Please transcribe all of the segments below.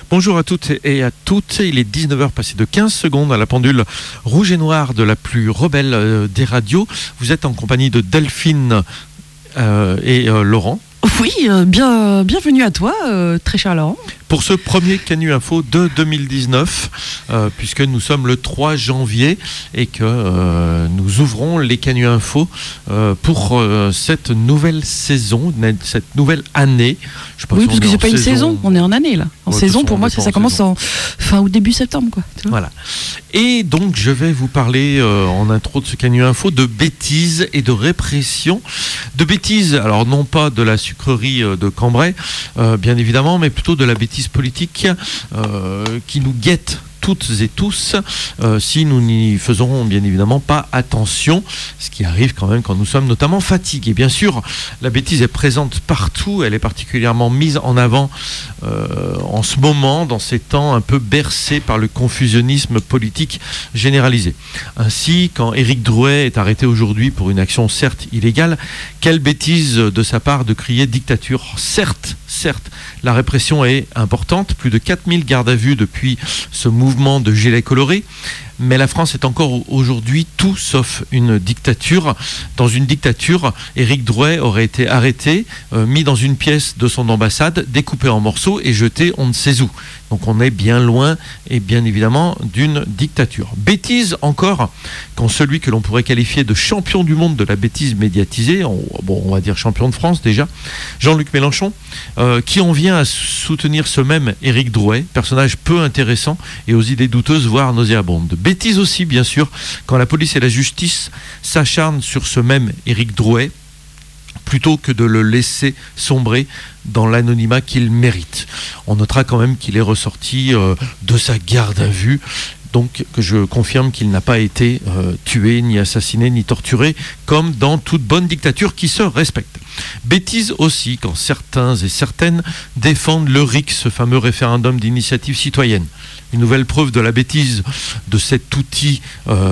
Bonjour à toutes et à toutes, il est 19h passé de 15 secondes à la pendule rouge et noire de la plus rebelle des radios. Vous êtes en compagnie de Delphine et Laurent. Oui, bienvenue à toi, très cher Laurent. Pour ce premier Canu Info de 2019, puisque nous sommes le 3 janvier et que nous ouvrons les Canu Info pour cette nouvelle saison, cette nouvelle année. Je sais pas oui, si parce que c'est pas une saison, on est en année là. En saison, pour moi, ça commence en fin ou début septembre, quoi. Tu vois. Voilà. Et donc, je vais vous parler en intro de ce Canu Info de bêtises et de répression. De bêtises, alors non pas de la sucrerie de Cambrai, bien évidemment, mais plutôt de la bêtise politique qui nous guette toutes et tous si nous n'y faisons bien évidemment pas attention, ce qui arrive quand même quand nous sommes notamment fatigués. Bien sûr, la bêtise est présente partout, elle est particulièrement mise en avant en ce moment, dans ces temps un peu bercés par le confusionnisme politique généralisé. Ainsi, quand Éric Drouet est arrêté aujourd'hui pour une action certes illégale, quelle bêtise de sa part de crier dictature. Certes, la répression est importante, plus de 4000 gardes à vue depuis ce mouvement de gilets colorés, mais la France est encore aujourd'hui tout sauf une dictature. Dans une dictature, Éric Drouet aurait été arrêté, mis dans une pièce de son ambassade, découpé en morceaux et jeté on ne sait où. Donc on est bien loin et bien évidemment d'une dictature. Bêtise encore, quand celui que l'on pourrait qualifier de champion du monde de la bêtise médiatisée, on va dire champion de France déjà, Jean-Luc Mélenchon, qui en vient à soutenir ce même Éric Drouet, personnage peu intéressant et aux idées douteuses, voire nauséabondes. Bêtise aussi, bien sûr, quand la police et la justice s'acharnent sur ce même Éric Drouet, plutôt que de le laisser sombrer dans l'anonymat qu'il mérite. On notera quand même qu'il est ressorti de sa garde à vue, donc que je confirme qu'il n'a pas été tué, ni assassiné, ni torturé, comme dans toute bonne dictature qui se respecte. Bêtise aussi quand certains et certaines défendent le RIC, ce fameux référendum d'initiative citoyenne. Une nouvelle preuve de la bêtise de cet outil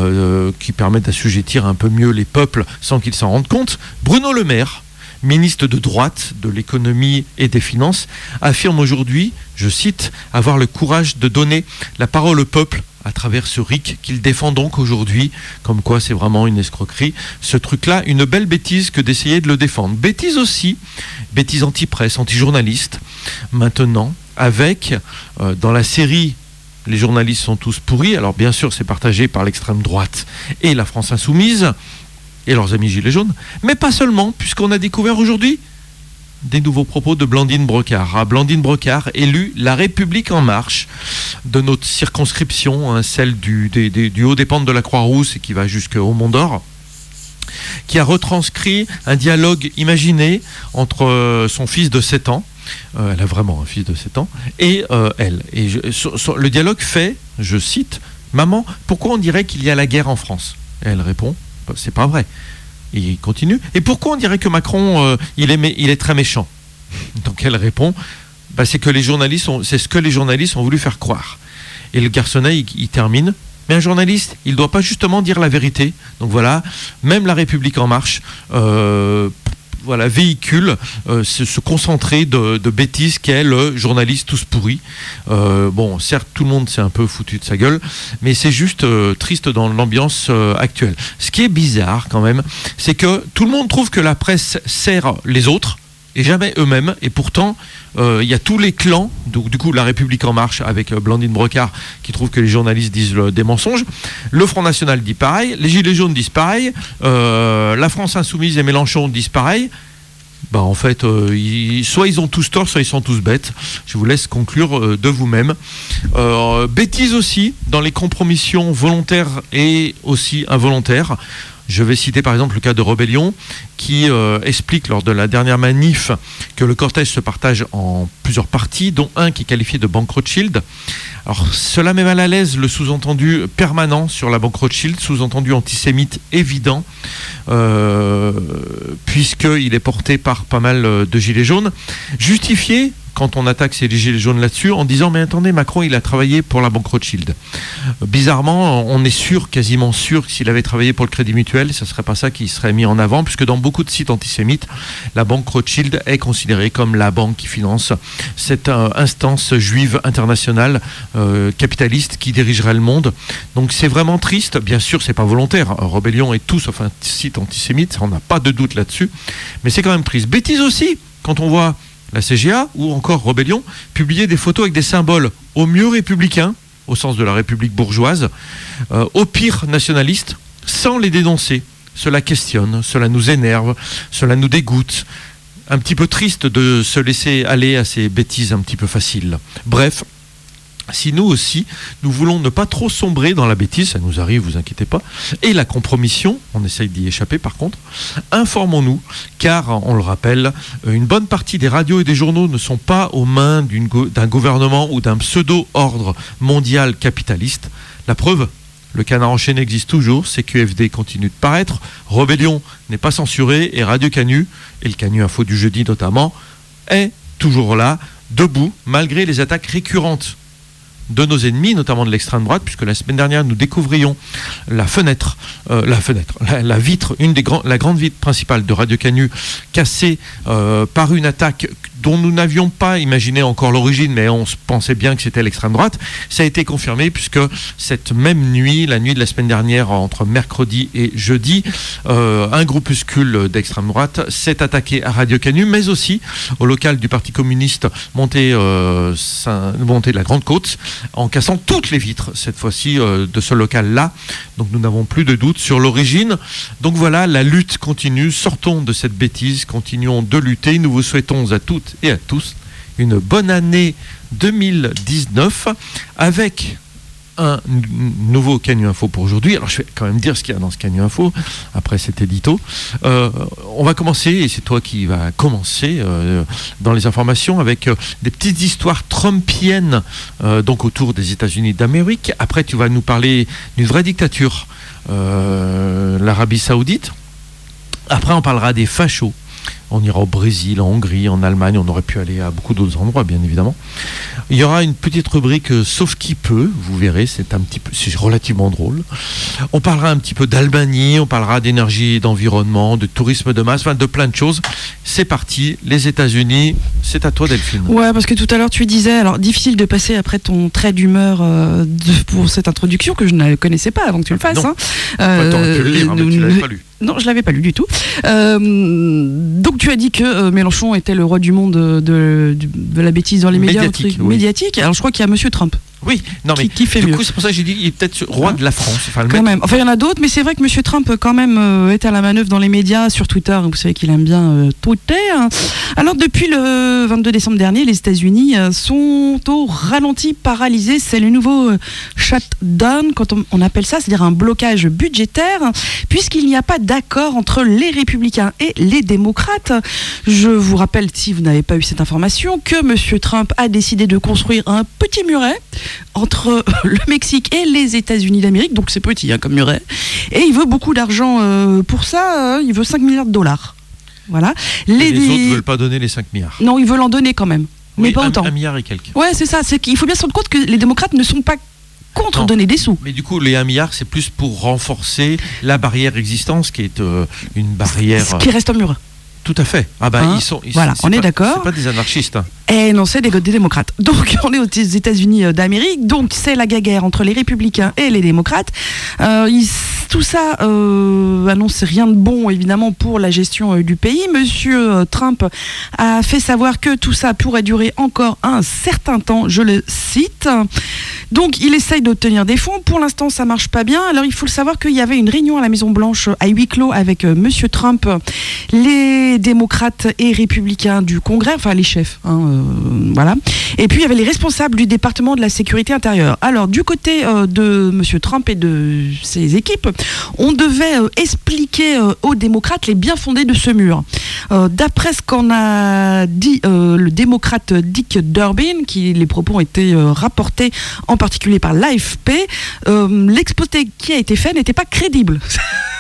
qui permet d'assujettir un peu mieux les peuples sans qu'ils s'en rendent compte. Bruno Le Maire, ministre de droite de l'économie et des finances, affirme aujourd'hui, je cite, avoir le courage de donner la parole au peuple à travers ce RIC qu'il défend donc aujourd'hui, comme quoi c'est vraiment une escroquerie. Ce truc-là, une belle bêtise que d'essayer de le défendre. Bêtise aussi, bêtise anti-presse, anti-journaliste, maintenant, avec, dans la série Les journalistes sont tous pourris, alors bien sûr c'est partagé par l'extrême droite et la France insoumise, et leurs amis gilets jaunes, mais pas seulement, puisqu'on a découvert aujourd'hui des nouveaux propos de Blandine Brocard. Blandine Brocard, élue La République En Marche de notre circonscription, celle du haut des pentes de la Croix-Rousse et qui va jusqu'au Mont d'Or, qui a retranscrit un dialogue imaginé entre son fils de 7 ans, elle a vraiment un fils de 7 ans, et elle. Et le dialogue fait, je cite, « Maman, pourquoi on dirait qu'il y a la guerre en France ?» Et elle répond, c'est pas vrai. Et il continue. Et pourquoi on dirait que Macron, il est très méchant? Donc elle répond, c'est ce que les journalistes ont voulu faire croire. Et le garçonnet, il termine. Mais un journaliste, il ne doit pas justement dire la vérité. Donc voilà, même La République En Marche, véhicule ce concentré de bêtises qu'est le journaliste tous pourri. Certes, tout le monde s'est un peu foutu de sa gueule, mais c'est juste triste dans l'ambiance actuelle. Ce qui est bizarre quand même, c'est que tout le monde trouve que la presse sert les autres et jamais eux-mêmes, et pourtant il y a tous les clans, du coup La République En Marche avec Blandine Brocard qui trouve que les journalistes disent des mensonges, le Front National dit pareil, les Gilets jaunes disent pareil, la France Insoumise et Mélenchon disent pareil. En fait, soit ils ont tous tort, soit ils sont tous bêtes. Je vous laisse conclure de vous-même. Bêtise aussi dans les compromissions volontaires et aussi involontaires. Je vais citer par exemple le cas de Rebellion qui explique lors de la dernière manif que le cortège se partage en plusieurs parties, dont un qui est qualifié de Banque Rothschild. Alors cela met mal à l'aise le sous-entendu permanent sur la Banque Rothschild, sous-entendu antisémite évident, puisqu'il est porté par pas mal de gilets jaunes, justifié quand on attaque ces gilets jaunes là-dessus en disant mais attendez, Macron il a travaillé pour la banque Rothschild. Bizarrement, on est sûr, quasiment sûr, que s'il avait travaillé pour le Crédit Mutuel, ce ne serait pas ça qui serait mis en avant, puisque dans beaucoup de sites antisémites, la banque Rothschild est considérée comme la banque qui finance cette instance juive internationale capitaliste qui dirigerait le monde. Donc c'est vraiment triste. Bien sûr, c'est pas volontaire. Rebellion est tout sauf un site antisémite, on n'a pas de doute là-dessus, mais c'est quand même triste. Bêtise aussi, quand on voit la CGA ou encore Rebellion publier des photos avec des symboles au mieux républicains, au sens de la République bourgeoise, au pire nationaliste, sans les dénoncer. Cela questionne, cela nous énerve, cela nous dégoûte. Un petit peu triste de se laisser aller à ces bêtises un petit peu faciles. Bref, si nous aussi, nous voulons ne pas trop sombrer dans la bêtise, ça nous arrive, vous inquiétez pas, et la compromission, on essaye d'y échapper par contre, informons-nous, car, on le rappelle, une bonne partie des radios et des journaux ne sont pas aux mains d'un gouvernement ou d'un pseudo-ordre mondial capitaliste. La preuve, le Canard enchaîné existe toujours, CQFD continue de paraître, Rebellion n'est pas censuré, et Radio Canu, et le Canu Info du jeudi notamment, est toujours là, debout, malgré les attaques récurrentes de nos ennemis, notamment de l'extrême droite, puisque la semaine dernière, nous découvrions la vitre, la grande vitre principale de Radio Canu, cassée par une attaque dont nous n'avions pas imaginé encore l'origine, mais on pensait bien que c'était l'extrême droite. Ça a été confirmé, puisque cette même nuit, la nuit de la semaine dernière, entre mercredi et jeudi, un groupuscule d'extrême droite s'est attaqué à Radio Canu, mais aussi au local du Parti communiste monté de la Grande Côte, en cassant toutes les vitres, cette fois-ci, de ce local-là. Donc nous n'avons plus de doute sur l'origine. Donc voilà, la lutte continue. Sortons de cette bêtise, continuons de lutter. Nous vous souhaitons à toutes et à tous une bonne année 2019 avec un nouveau Canu Info pour aujourd'hui. Alors je vais quand même dire ce qu'il y a dans ce Canu Info après cet édito. On va commencer, et c'est toi qui vas commencer dans les informations, avec des petites histoires trumpiennes donc autour des États-Unis d'Amérique. Après tu vas nous parler d'une vraie dictature, l'Arabie Saoudite. Après on parlera des fachos. On ira au Brésil, en Hongrie, en Allemagne. On aurait pu aller à beaucoup d'autres endroits, bien évidemment. Il y aura une petite rubrique Sauf qui peut. Vous verrez, c'est relativement drôle. On parlera un petit peu d'Albanie. On parlera d'énergie et d'environnement, de tourisme de masse, enfin de plein de choses. C'est parti. Les États-Unis, c'est à toi, Delphine. Ouais, parce que tout à l'heure tu disais, alors difficile de passer après ton trait d'humeur pour cette introduction que je ne connaissais pas avant que tu le fasses. Non. T'aurais pu le lire, mais tu l'avais pas lu. Non, je l'avais pas lu du tout. Donc tu as dit que Mélenchon était le roi du monde de la bêtise dans les médias, médiatique. Alors je crois qu'il y a Monsieur Trump. Oui, non mais qui fait du mieux. coup c'est pour ça que j'ai dit il est peut-être roi de la France. Enfin, quand même. Enfin il y en a d'autres, mais c'est vrai que Monsieur Trump quand même est à la manœuvre dans les médias, sur Twitter. Vous savez qu'il aime bien Twitter. Alors depuis le 22 décembre dernier, les États-Unis sont au ralenti, paralysés. C'est le nouveau shutdown, quand on appelle ça, c'est-à-dire un blocage budgétaire, puisqu'il n'y a pas d'accord entre les républicains et les démocrates. Je vous rappelle, si vous n'avez pas eu cette information, que Monsieur Trump a décidé de construire un petit muret entre le Mexique et les États-Unis d'Amérique, donc c'est petit comme muret, et il veut beaucoup d'argent pour ça, il veut 5 milliards de dollars. Voilà. Les autres ne veulent pas donner les 5 milliards. Non, ils veulent en donner quand même, mais pas autant. 1 milliard et quelques. Ouais, c'est ça, il faut bien se rendre compte que les démocrates ne sont pas contre donner des sous. Mais du coup, les 1 milliard, c'est plus pour renforcer la barrière existence, qui est une barrière... Ce qui reste un mur. Tout à fait. Ah bah voilà, on est d'accord. C'est pas des anarchistes. Eh non, c'est des démocrates. Donc on est aux États-Unis d'Amérique. Donc c'est la guerre entre les républicains et les démocrates. Tout ça annonce rien de bon évidemment pour la gestion du pays. Monsieur Trump a fait savoir que tout ça pourrait durer encore un certain temps. Je le cite. Donc il essaye d'obtenir des fonds. Pour l'instant, ça marche pas bien. Alors il faut le savoir qu'il y avait une réunion à la Maison Blanche à huis clos avec Monsieur Trump, les démocrates et républicains du Congrès, enfin les chefs, voilà. Et puis il y avait les responsables du département de la sécurité intérieure. Alors du côté de Monsieur Trump et de ses équipes, on devait expliquer aux démocrates les bien-fondés de ce mur. D'après ce qu'en a dit le démocrate Dick Durbin, les propos ont été rapportés en particulier par l'AFP, l'exposé qui a été fait n'était pas crédible.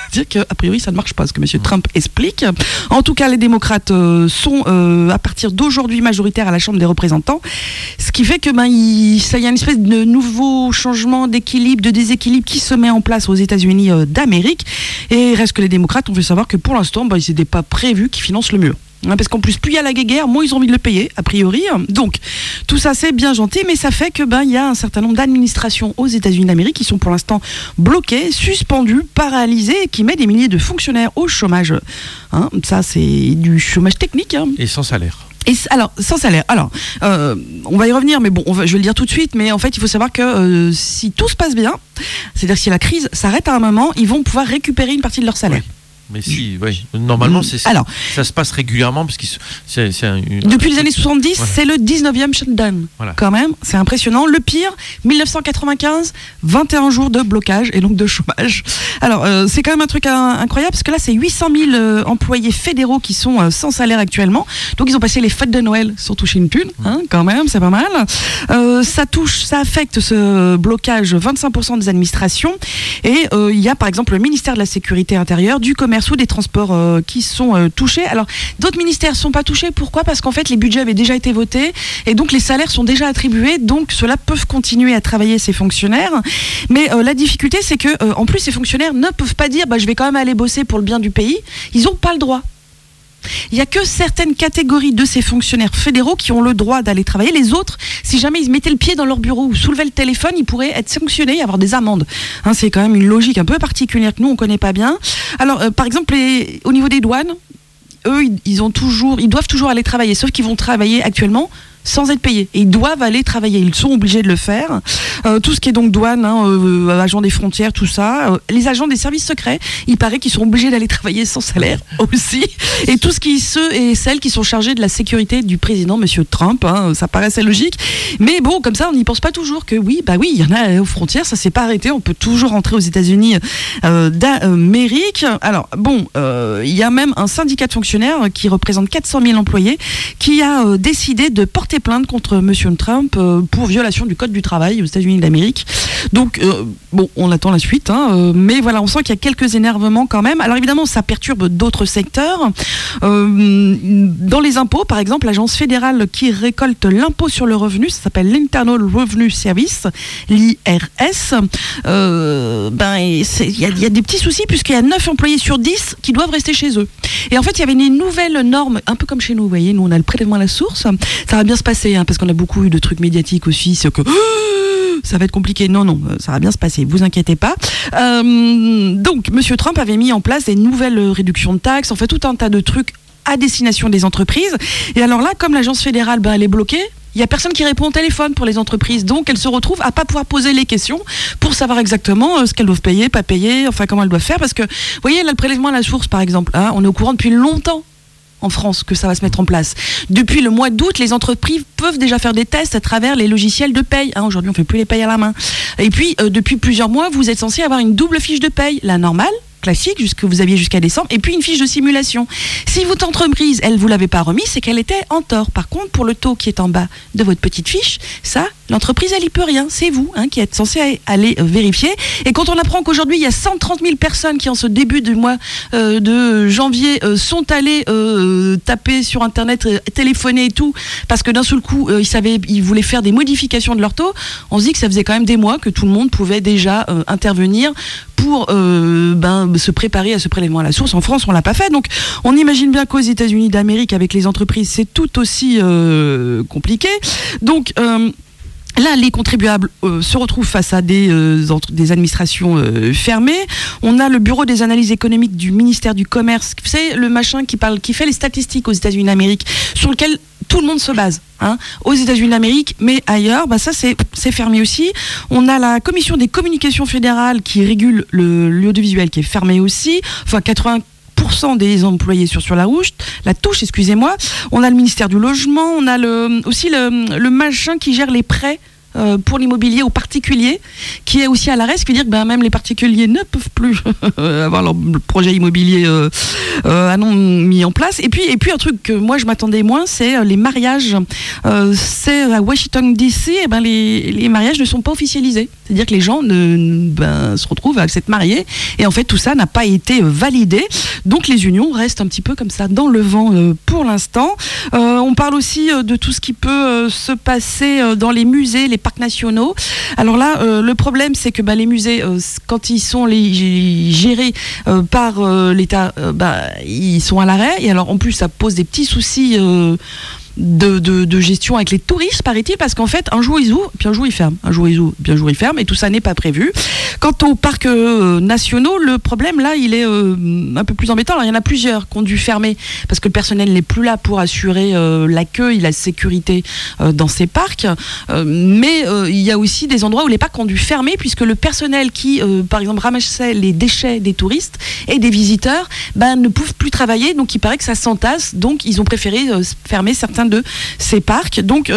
dire qu'a priori ça ne marche pas, ce que M. Trump explique. En tout cas, les démocrates sont à partir d'aujourd'hui majoritaires à la Chambre des représentants, ce qui fait que il y a une espèce de nouveau changement d'équilibre, de déséquilibre qui se met en place aux États-Unis d'Amérique. Et il reste que les démocrates, on veut savoir que pour l'instant, ils n'étaient pas prévus qu'ils financent le mur. Parce qu'en plus, plus il y a la guerre, moins ils ont envie de le payer, a priori. Donc, tout ça, c'est bien gentil, mais ça fait que il y a un certain nombre d'administrations aux États-Unis d'Amérique qui sont pour l'instant bloquées, suspendues, paralysées, et qui mettent des milliers de fonctionnaires au chômage. Ça, c'est du chômage technique. Et sans salaire. Alors, sans salaire. Alors, on va y revenir, mais bon, je vais le dire tout de suite. Mais en fait, il faut savoir que si tout se passe bien, c'est-à-dire si la crise s'arrête à un moment, ils vont pouvoir récupérer une partie de leur salaire. Oui. Mais si, oui. Normalement, ça se passe régulièrement parce que depuis les années 70, voilà. C'est le 19e shutdown. Voilà. Quand même, c'est impressionnant. Le pire, 1995, 21 jours de blocage et donc de chômage. Alors, c'est quand même un truc incroyable parce que là, c'est 800 000 employés fédéraux qui sont sans salaire actuellement. Donc, ils ont passé les fêtes de Noël sans toucher une thune. Quand même, c'est pas mal. Ça affecte ce blocage 25% des administrations. Et il y a par exemple le ministère de la Sécurité intérieure, du commerce ou des transports qui sont touchés. Alors, d'autres ministères ne sont pas touchés. Pourquoi ? Parce qu'en fait, les budgets avaient déjà été votés et donc les salaires sont déjà attribués. Donc, ceux-là peuvent continuer à travailler, ces fonctionnaires. Mais la difficulté, c'est que en plus, ces fonctionnaires ne peuvent pas dire je vais quand même aller bosser pour le bien du pays. Ils n'ont pas le droit. Il n'y a que certaines catégories de ces fonctionnaires fédéraux qui ont le droit d'aller travailler. Les autres, si jamais ils mettaient le pied dans leur bureau ou soulevaient le téléphone, ils pourraient être sanctionnés et avoir des amendes. C'est quand même une logique un peu particulière que nous, on ne connaît pas bien. Alors, par exemple, au niveau des douanes, eux, ils doivent toujours aller travailler, sauf qu'ils vont travailler actuellement sans être payés. Et ils doivent aller travailler. Ils sont obligés de le faire. Tout ce qui est donc douane, agents des frontières, tout ça. Les agents des services secrets, il paraît qu'ils sont obligés d'aller travailler sans salaire aussi. Et tout ce qui ceux et celles qui sont chargés de la sécurité du président, Monsieur Trump, ça paraissait logique. Mais bon, comme ça, on n'y pense pas toujours que oui, il y en a aux frontières, ça s'est pas arrêté. On peut toujours rentrer aux États-Unis d'Amérique. Alors bon, il y a même un syndicat de fonctionnaires qui représente 400 000 employés qui a décidé de porter plainte contre Monsieur Trump pour violation du code du travail aux États-Unis d'Amérique. Donc, on attend la suite, mais voilà, on sent qu'il y a quelques énervements quand même. Alors évidemment, ça perturbe d'autres secteurs. Dans les impôts, par exemple, l'agence fédérale qui récolte l'impôt sur le revenu, ça s'appelle l'Internal Revenue Service, l'IRS. Il y a des petits soucis puisqu'il y a 9 employés sur 10 qui doivent rester chez eux. Et en fait, il y avait une nouvelle norme, un peu comme chez nous, vous voyez, nous on a le prélèvement à la source. Ça va bien se passer, parce qu'on a beaucoup eu de trucs médiatiques aussi, c'est que ça va être compliqué. Non, ça va bien se passer, vous inquiétez pas. Donc, Monsieur Trump avait mis en place des nouvelles réductions de taxes, en fait tout un tas de trucs à destination des entreprises. Et alors là, comme l'agence fédérale, elle est bloquée, il n'y a personne qui répond au téléphone pour les entreprises, donc elles se retrouvent à pas pouvoir poser les questions pour savoir exactement ce qu'elles doivent payer, pas payer, enfin comment elles doivent faire, parce que, vous voyez, là, le prélèvement à la source, par exemple, on est au courant depuis longtemps en France que ça va se mettre en place. Depuis le mois d'août, les entreprises peuvent déjà faire des tests à travers les logiciels de paye. Aujourd'hui, on ne fait plus les payes à la main. Et puis, depuis plusieurs mois, vous êtes censé avoir une double fiche de paye, la normale, classique, que vous aviez jusqu'à décembre, et puis une fiche de simulation. Si votre entreprise, elle ne vous l'avait pas remis, c'est qu'elle était en tort. Par contre, pour le taux qui est en bas de votre petite fiche, ça, l'entreprise, elle y peut rien. C'est vous qui êtes censé aller vérifier. Et quand on apprend qu'aujourd'hui, il y a 130 000 personnes qui, en ce début du mois de janvier, sont allées taper sur Internet, téléphoner et tout, parce que d'un seul coup, ils voulaient faire des modifications de leur taux, on se dit que ça faisait quand même des mois que tout le monde pouvait déjà intervenir pour se préparer à ce prélèvement à la source. En France, on l'a pas fait. Donc, on imagine bien qu'aux États-Unis d'Amérique, avec les entreprises, c'est tout aussi compliqué. Donc, là, les contribuables se retrouvent face à des administrations fermées. On a le Bureau des analyses économiques du ministère du Commerce. Vous savez, le machin qui fait les statistiques aux États-Unis d'Amérique, sur lequel tout le monde se base. Aux États-Unis d'Amérique, mais ailleurs, ça c'est fermé aussi. On a la Commission des communications fédérales qui régule l'audiovisuel qui est fermée aussi. Enfin, 80% des employés sur la touche, excusez-moi. On a le ministère du Logement, on a aussi le machin qui gère les prêts pour l'immobilier aux particuliers, qui est aussi à l'arrêt, ce qui veut dire que même les particuliers ne peuvent plus avoir leur projet immobilier mis en place. Et puis un truc que moi je m'attendais moins, c'est les mariages. C'est à Washington DC, les mariages ne sont pas officialisés. C'est-à-dire que les gens se retrouvent à s'être mariés et en fait tout ça n'a pas été validé. Donc les unions restent un petit peu comme ça dans le vent pour l'instant. On parle aussi de tout ce qui peut se passer dans les musées, les parcs nationaux. Alors là, le problème c'est que les musées, quand ils sont gérés par l'État, ils sont à l'arrêt. Et alors en plus ça pose des petits soucis de gestion avec les touristes, paraît-il, parce qu'en fait, un jour ils ouvrent, puis un jour ils ferment, un jour ils ouvrent, puis un jour ils ferment, et tout ça n'est pas prévu. Quant aux parcs nationaux, le problème là, il est un peu plus embêtant. Alors il y en a plusieurs qui ont dû fermer parce que le personnel n'est plus là pour assurer l'accueil, la sécurité dans ces parcs. Mais il y a aussi des endroits où les parcs ont dû fermer puisque le personnel qui, par exemple, ramassait les déchets des touristes et des visiteurs, ne peuvent plus travailler. Donc il paraît que ça s'entasse. Donc ils ont préféré fermer certains de ces parcs. Donc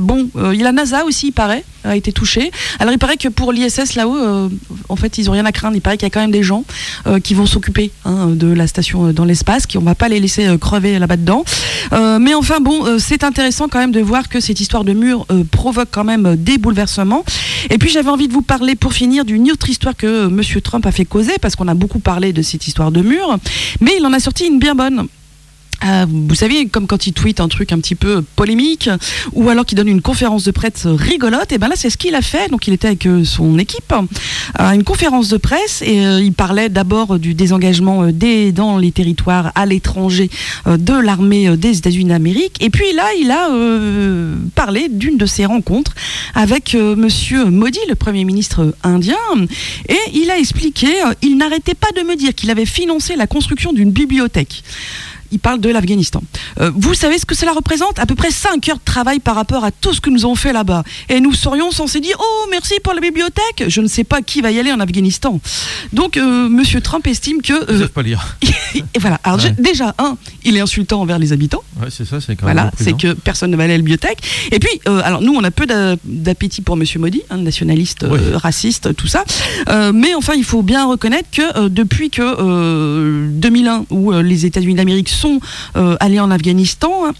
la NASA aussi, il paraît, a été touchée. Alors il paraît que pour l'ISS là-haut, en fait ils n'ont rien à craindre. Il paraît qu'il y a quand même des gens qui vont s'occuper de la station dans l'espace, on ne va pas les laisser crever là-bas dedans. Mais enfin c'est intéressant quand même de voir que cette histoire de mur provoque quand même des bouleversements. Et puis j'avais envie de vous parler pour finir d'une autre histoire que Monsieur Trump a fait causer, parce qu'on a beaucoup parlé de cette histoire de mur, mais il en a sorti une bien bonne. Vous savez, comme quand il tweet un truc un petit peu polémique, ou alors qu'il donne une conférence de presse rigolote, et là c'est ce qu'il a fait. Donc il était avec son équipe à une conférence de presse et il parlait d'abord du désengagement dans les territoires à l'étranger de l'armée des États-Unis d'Amérique. Et puis là, il a parlé d'une de ses rencontres avec Monsieur Modi, le Premier ministre indien, et il a expliqué, il n'arrêtait pas de me dire qu'il avait financé la construction d'une bibliothèque. Il parle de l'Afghanistan. Vous savez ce que cela représente ? À peu près 5 heures de travail par rapport à tout ce que nous avons fait là-bas. Et nous serions censés dire « Oh, merci pour la bibliothèque !» Je ne sais pas qui va y aller en Afghanistan. Donc, Monsieur Trump estime que... Ils ne savent pas lire. Et voilà. Alors, déjà, il est insultant envers les habitants. Ouais, c'est ça, c'est quand même c'est que personne ne va aller à la bibliothèque. Et puis, alors nous, on a peu d'appétit pour Monsieur Modi, nationaliste, raciste, tout ça. Mais enfin, il faut bien reconnaître que depuis que 2001, où les États-Unis d'Amérique sont allés en Afghanistan,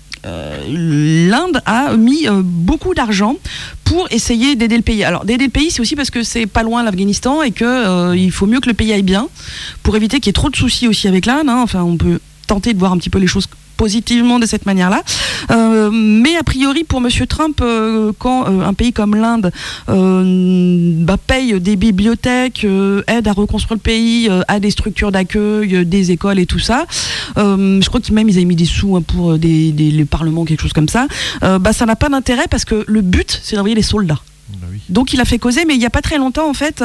l'Inde a mis beaucoup d'argent pour essayer d'aider le pays. Alors d'aider le pays, c'est aussi parce que c'est pas loin l'Afghanistan et que il faut mieux que le pays aille bien pour éviter qu'il y ait trop de soucis aussi avec l'Inde. Enfin, on peut tenter de voir un petit peu les choses positivement de cette manière-là. Mais a priori, pour Monsieur Trump, quand un pays comme l'Inde paye des bibliothèques, aide à reconstruire le pays, a des structures d'accueil, des écoles et tout ça, je crois qu'ils avaient mis des sous pour le Parlement, quelque chose comme ça, ça n'a pas d'intérêt parce que le but, c'est d'envoyer les soldats. Donc il a fait causer, mais il n'y a pas très longtemps en fait,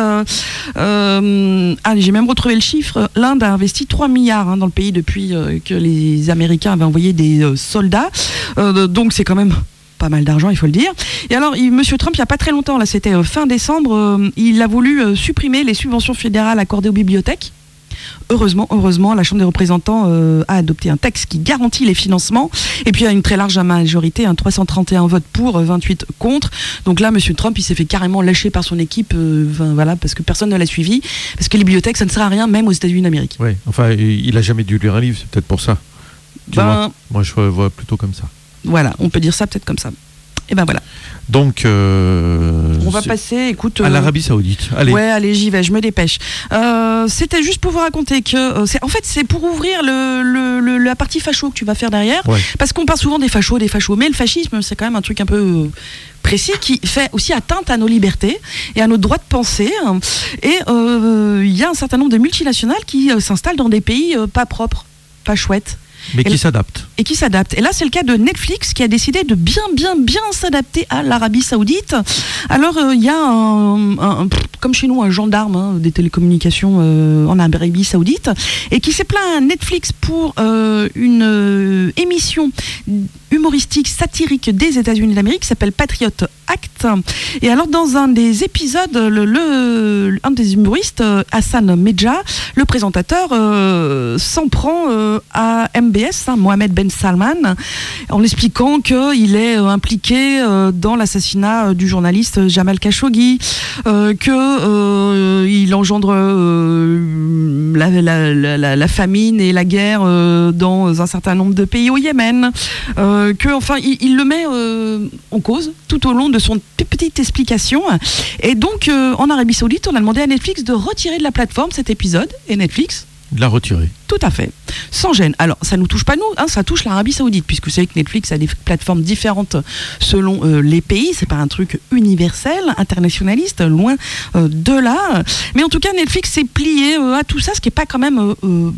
j'ai même retrouvé le chiffre, l'Inde a investi 3 milliards dans le pays depuis que les Américains avaient envoyé des soldats, donc c'est quand même pas mal d'argent, il faut le dire. Et alors, Monsieur Trump, il n'y a pas très longtemps, là c'était fin décembre, il a voulu supprimer les subventions fédérales accordées aux bibliothèques. Heureusement, la Chambre des représentants a adopté un texte qui garantit les financements. Et puis, il y a une très large majorité, 331 votes pour, 28 contre. Donc là, M. Trump, il s'est fait carrément lâcher par son équipe, parce que personne ne l'a suivi. Parce que les bibliothèques, ça ne sert à rien, même aux États-Unis d'Amérique. Oui, enfin, il n'a jamais dû lire un livre, c'est peut-être pour ça. Moi, je vois plutôt comme ça. Voilà, on peut dire ça peut-être comme ça. Et voilà. Donc, on va passer, écoute, à l'Arabie Saoudite. Allez. Ouais, allez, j'y vais, je me dépêche. C'était juste pour vous raconter que, c'est pour ouvrir la partie facho que tu vas faire derrière, parce qu'on parle souvent des fachos, mais le fascisme, c'est quand même un truc un peu précis qui fait aussi atteinte à nos libertés et à notre droit de penser. Et il y a un certain nombre de multinationales qui s'installent dans des pays pas propres, pas chouettes. Mais qui s'adapte. Et qui s'adapte. Et là, c'est le cas de Netflix qui a décidé de bien s'adapter à l'Arabie Saoudite. Alors, il y a comme chez nous, un gendarme des télécommunications en Arabie Saoudite et qui s'est plaint à Netflix pour une émission humoristique, satirique des États-Unis d'Amérique qui s'appelle Patriot Act. Et alors, dans un des épisodes, un des humoristes, Hassan Medja, le présentateur, s'en prend à MBS MBS, Mohamed Ben Salman, en expliquant qu'il est impliqué dans l'assassinat du journaliste Jamal Khashoggi, qu'il engendre la famine et la guerre dans un certain nombre de pays au Yémen, il le met en cause tout au long de son petite explication. Et donc, en Arabie Saoudite, on a demandé à Netflix de retirer de la plateforme cet épisode, et Netflix l'a retiré. Tout à fait, sans gêne. Alors, ça ne nous touche pas nous, ça touche l'Arabie Saoudite, puisque vous savez que Netflix a des plateformes différentes selon les pays. C'est pas un truc universel, internationaliste, loin de là. Mais en tout cas, Netflix s'est plié à tout ça, ce qui n'est pas quand même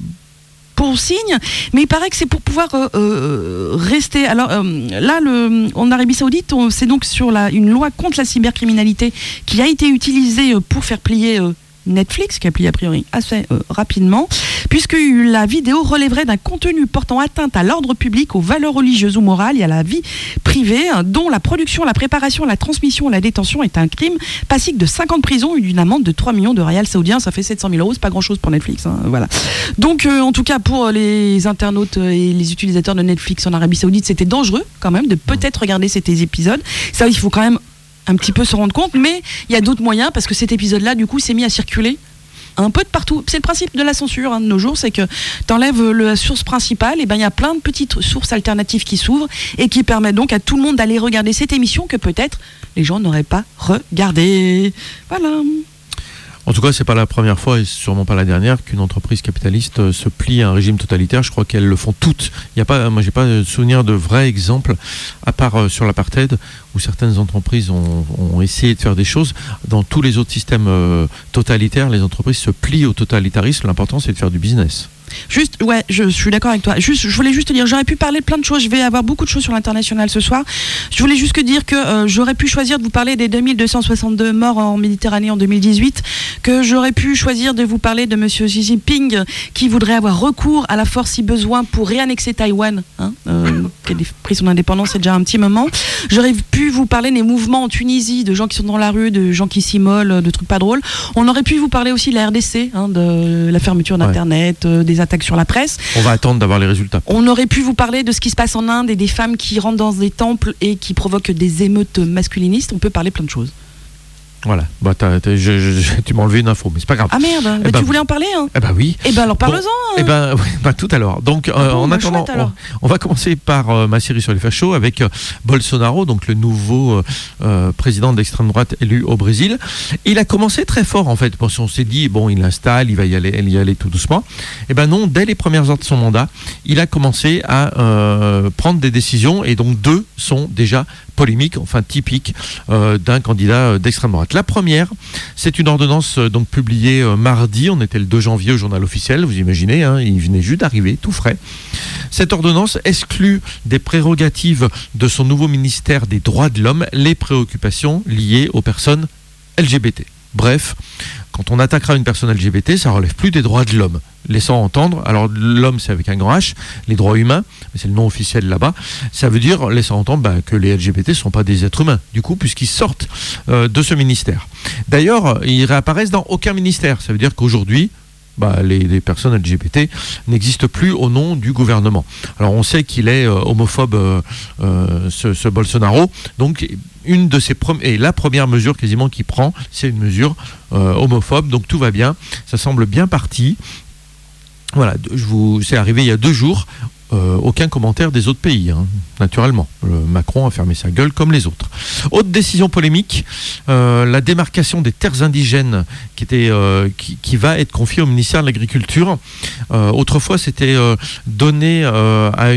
bon signe, mais il paraît que c'est pour pouvoir rester. Alors là, en Arabie Saoudite, c'est donc sur une loi contre la cybercriminalité qui a été utilisée pour faire plier Netflix, qui a plié a priori assez rapidement, puisque la vidéo relèverait d'un contenu portant atteinte à l'ordre public, aux valeurs religieuses ou morales et à la vie privée, dont la production, la préparation, la transmission, la détention est un crime passible de 5 ans de prison et d'une amende de 3 millions de rials saoudiens. Ça fait 700 000 €, c'est pas grand chose pour Netflix. Voilà. Donc en tout cas pour les internautes et les utilisateurs de Netflix en Arabie Saoudite, c'était dangereux quand même de peut-être regarder cet épisode. Ça, il faut quand même un petit peu se rendre compte, mais il y a d'autres moyens, parce que cet épisode-là, du coup, s'est mis à circuler un peu de partout. C'est le principe de la censure de nos jours, c'est que tu enlèves la source principale, et ben il y a plein de petites sources alternatives qui s'ouvrent et qui permettent donc à tout le monde d'aller regarder cette émission que peut-être les gens n'auraient pas regardé. Voilà. En tout cas, c'est pas la première fois et sûrement pas la dernière qu'une entreprise capitaliste se plie à un régime totalitaire. Je crois qu'elles le font toutes. Moi, j'ai pas de souvenir de vrais exemples, à part sur l'apartheid, où certaines entreprises ont essayé de faire des choses. Dans tous les autres systèmes totalitaires, les entreprises se plient au totalitarisme. L'important, c'est de faire du business. Juste, ouais, je suis d'accord avec toi. Je voulais juste te dire, j'aurais pu parler de plein de choses. Je vais avoir beaucoup de choses sur l'international ce soir. Je voulais juste dire que j'aurais pu choisir de vous parler des 2262 morts en Méditerranée en 2018, que j'aurais pu choisir de vous parler de Monsieur Xi Jinping qui voudrait avoir recours à la force si besoin pour réannexer Taïwan, qui a pris son indépendance il y a déjà un petit moment. J'aurais pu vous parler des mouvements en Tunisie, de gens qui sont dans la rue, de gens qui s'immolent, de trucs pas drôles. On aurait pu vous parler aussi de la RDC, de la fermeture d'Internet, des attaques sur la presse. On va attendre d'avoir les résultats. On aurait pu vous parler de ce qui se passe en Inde et des femmes qui rentrent dans des temples et qui provoquent des émeutes masculinistes. On peut parler plein de choses. Voilà, tu m'as enlevé une info, mais c'est pas grave. Ah merde, tu voulais en parler oui. Alors parle-en. Tout à l'heure. Donc en attendant, on va commencer par ma série sur les fachos avec Bolsonaro, donc le nouveau président d'extrême droite élu au Brésil. Il a commencé très fort en fait. On s'est dit il installe, il va y aller tout doucement. Non, dès les premières heures de son mandat, il a commencé à prendre des décisions et donc 2 sont déjà polémiques, enfin typiques d'un candidat d'extrême droite. La première, c'est une ordonnance donc publiée mardi, on était le 2 janvier au journal officiel, vous imaginez, il venait juste d'arriver, tout frais. Cette ordonnance exclut des prérogatives de son nouveau ministère des droits de l'homme les préoccupations liées aux personnes LGBT. Bref, quand on attaquera une personne LGBT, ça relève plus des droits de l'homme. Laissant entendre, alors l'homme c'est avec un grand H, les droits humains, mais c'est le nom officiel là-bas, ça veut dire laissant entendre que les LGBT ne sont pas des êtres humains, du coup, puisqu'ils sortent de ce ministère. D'ailleurs, ils réapparaissent dans aucun ministère, ça veut dire qu'aujourd'hui, les personnes LGBT n'existent plus au nom du gouvernement. Alors on sait qu'il est homophobe, ce Bolsonaro, donc une de ses et la première mesure quasiment qu'il prend, c'est une mesure homophobe, donc tout va bien, ça semble bien parti. Voilà, c'est arrivé il y a 2 jours. Aucun commentaire des autres pays, naturellement. Macron a fermé sa gueule comme les autres. Autre décision polémique, la démarcation des terres indigènes qui va être confiée au ministère de l'Agriculture. Autrefois, c'était donné à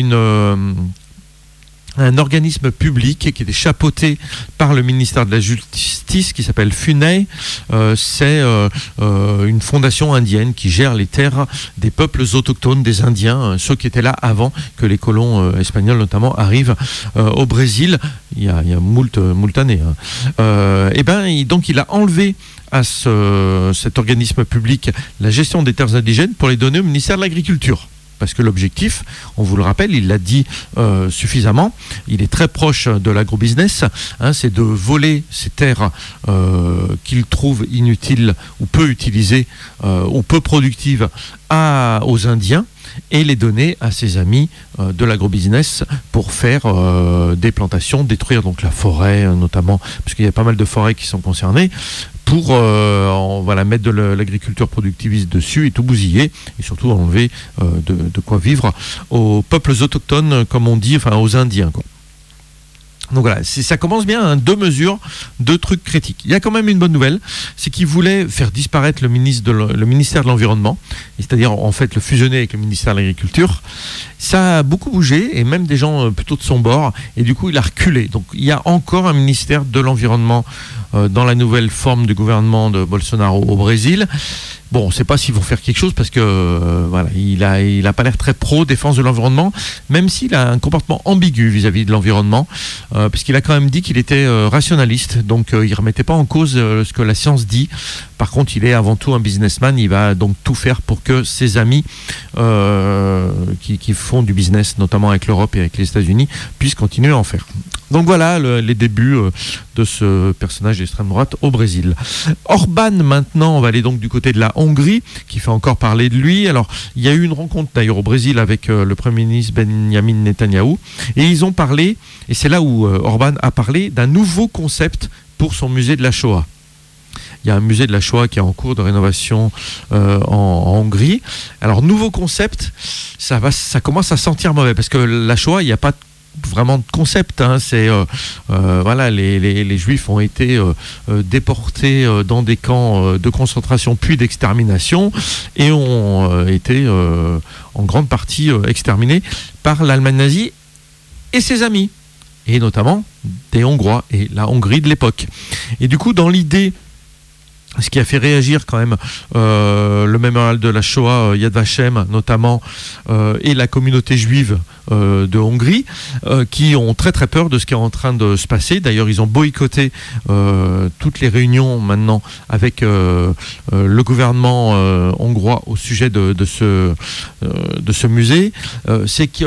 un organisme public qui était chapeauté par le ministère de la Justice qui s'appelle FUNAI. C'est une fondation indienne qui gère les terres des peuples autochtones, des Indiens, ceux qui étaient là avant que les colons espagnols notamment arrivent au Brésil il y a moult années. Donc il a enlevé à cet organisme public la gestion des terres indigènes pour les donner au ministère de l'Agriculture. parce que l'objectif, on vous le rappelle, il l'a dit suffisamment, il est très proche de l'agrobusiness, c'est de voler ces terres qu'il trouve inutiles ou peu utilisées ou peu productives aux Indiens, et les donner à ses amis de l'agrobusiness pour faire des plantations, détruire donc la forêt notamment, parce qu'il y a pas mal de forêts qui sont concernées, pour mettre de l'agriculture productiviste dessus et tout bousiller, et surtout enlever de quoi vivre aux peuples autochtones, comme on dit, enfin aux Indiens, quoi. Donc voilà, ça commence bien, 2 mesures, 2 trucs critiques. Il y a quand même une bonne nouvelle, c'est qu'ils voulaient faire disparaître le ministère de l'Environnement, c'est-à-dire en fait le fusionner avec le ministère de l'Agriculture. Ça a beaucoup bougé, et même des gens plutôt de son bord, et du coup il a reculé. Donc il y a encore un ministère de l'Environnement dans la nouvelle forme du gouvernement de Bolsonaro au Brésil. Bon, on ne sait pas s'ils vont faire quelque chose parce que il a pas l'air très pro défense de l'environnement, même s'il a un comportement ambigu vis-à-vis de l'environnement, parce qu'il a quand même dit qu'il était rationaliste, donc il remettait pas en cause ce que la science dit. Par contre, il est avant tout un businessman, il va donc tout faire pour que ses amis qui font du business, notamment avec l'Europe et avec les États-Unis, puissent continuer à en faire. Donc voilà les débuts de ce personnage d'extrême droite au Brésil. Orban, maintenant, on va aller donc du côté de la Hongrie, qui fait encore parler de lui. Alors, il y a eu une rencontre d'ailleurs au Brésil avec le Premier ministre Benjamin Netanyahou, et ils ont parlé, et c'est là où Orban a parlé d'un nouveau concept pour son musée de la Shoah. Il y a un musée de la Shoah qui est en cours de rénovation en Hongrie. Alors, nouveau concept, ça commence à sentir mauvais, parce que la Shoah, il n'y a pas vraiment de concept, c'est les Juifs ont été déportés dans des camps de concentration puis d'extermination et ont été en grande partie exterminés par l'Allemagne nazie et ses amis, et notamment des Hongrois et la Hongrie de l'époque. Et du coup, dans l'idée, ce qui a fait réagir quand même le mémorial de la Shoah, Yad Vashem notamment, et la communauté juive de Hongrie, qui ont très très peur de ce qui est en train de se passer. D'ailleurs, ils ont boycotté toutes les réunions maintenant avec le gouvernement hongrois au sujet de ce musée. C'est qu'il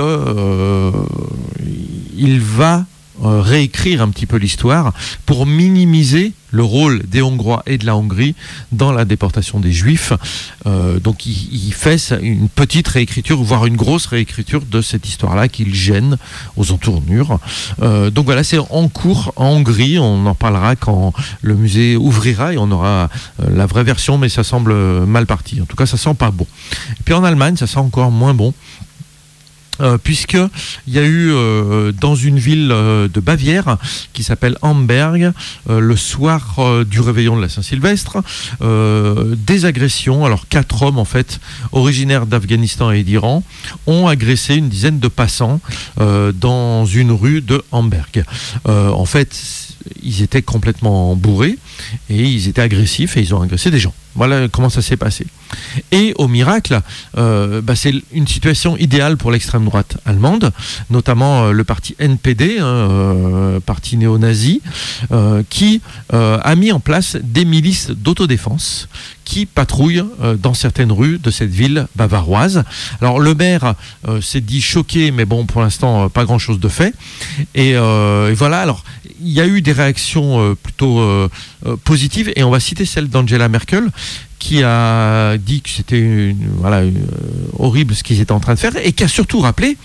va réécrire un petit peu l'histoire pour minimiser le rôle des Hongrois et de la Hongrie dans la déportation des Juifs. Donc il fait une petite réécriture, voire une grosse réécriture de cette histoire-là qu'il gêne aux entournures. Donc voilà, c'est en cours en Hongrie. On en parlera quand le musée ouvrira et on aura la vraie version, mais ça semble mal parti. En tout cas, ça sent pas bon. Et puis en Allemagne, ça sent encore moins bon. Puisqu'il y a eu dans une ville de Bavière qui s'appelle Amberg, le soir du réveillon de la Saint-Sylvestre, des agressions. Alors 4 hommes en fait, originaires d'Afghanistan et d'Iran, ont agressé une dizaine de passants dans une rue de Amberg. En fait, ils étaient complètement bourrés et ils étaient agressifs et ils ont agressé des gens. Voilà comment ça s'est passé. Et au miracle, c'est une situation idéale pour l'extrême droite allemande, notamment le parti NPD, parti néo-nazi, qui a mis en place des milices d'autodéfense qui patrouillent dans certaines rues de cette ville bavaroise. Alors le maire s'est dit choqué, mais bon, pour l'instant, pas grand-chose de fait. Et voilà, alors il y a eu des réactions plutôt positives, et on va citer celle d'Angela Merkel, qui a dit que c'était horrible ce qu'ils étaient en train de faire, et qui a surtout rappelé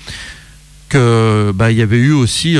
que il y avait eu aussi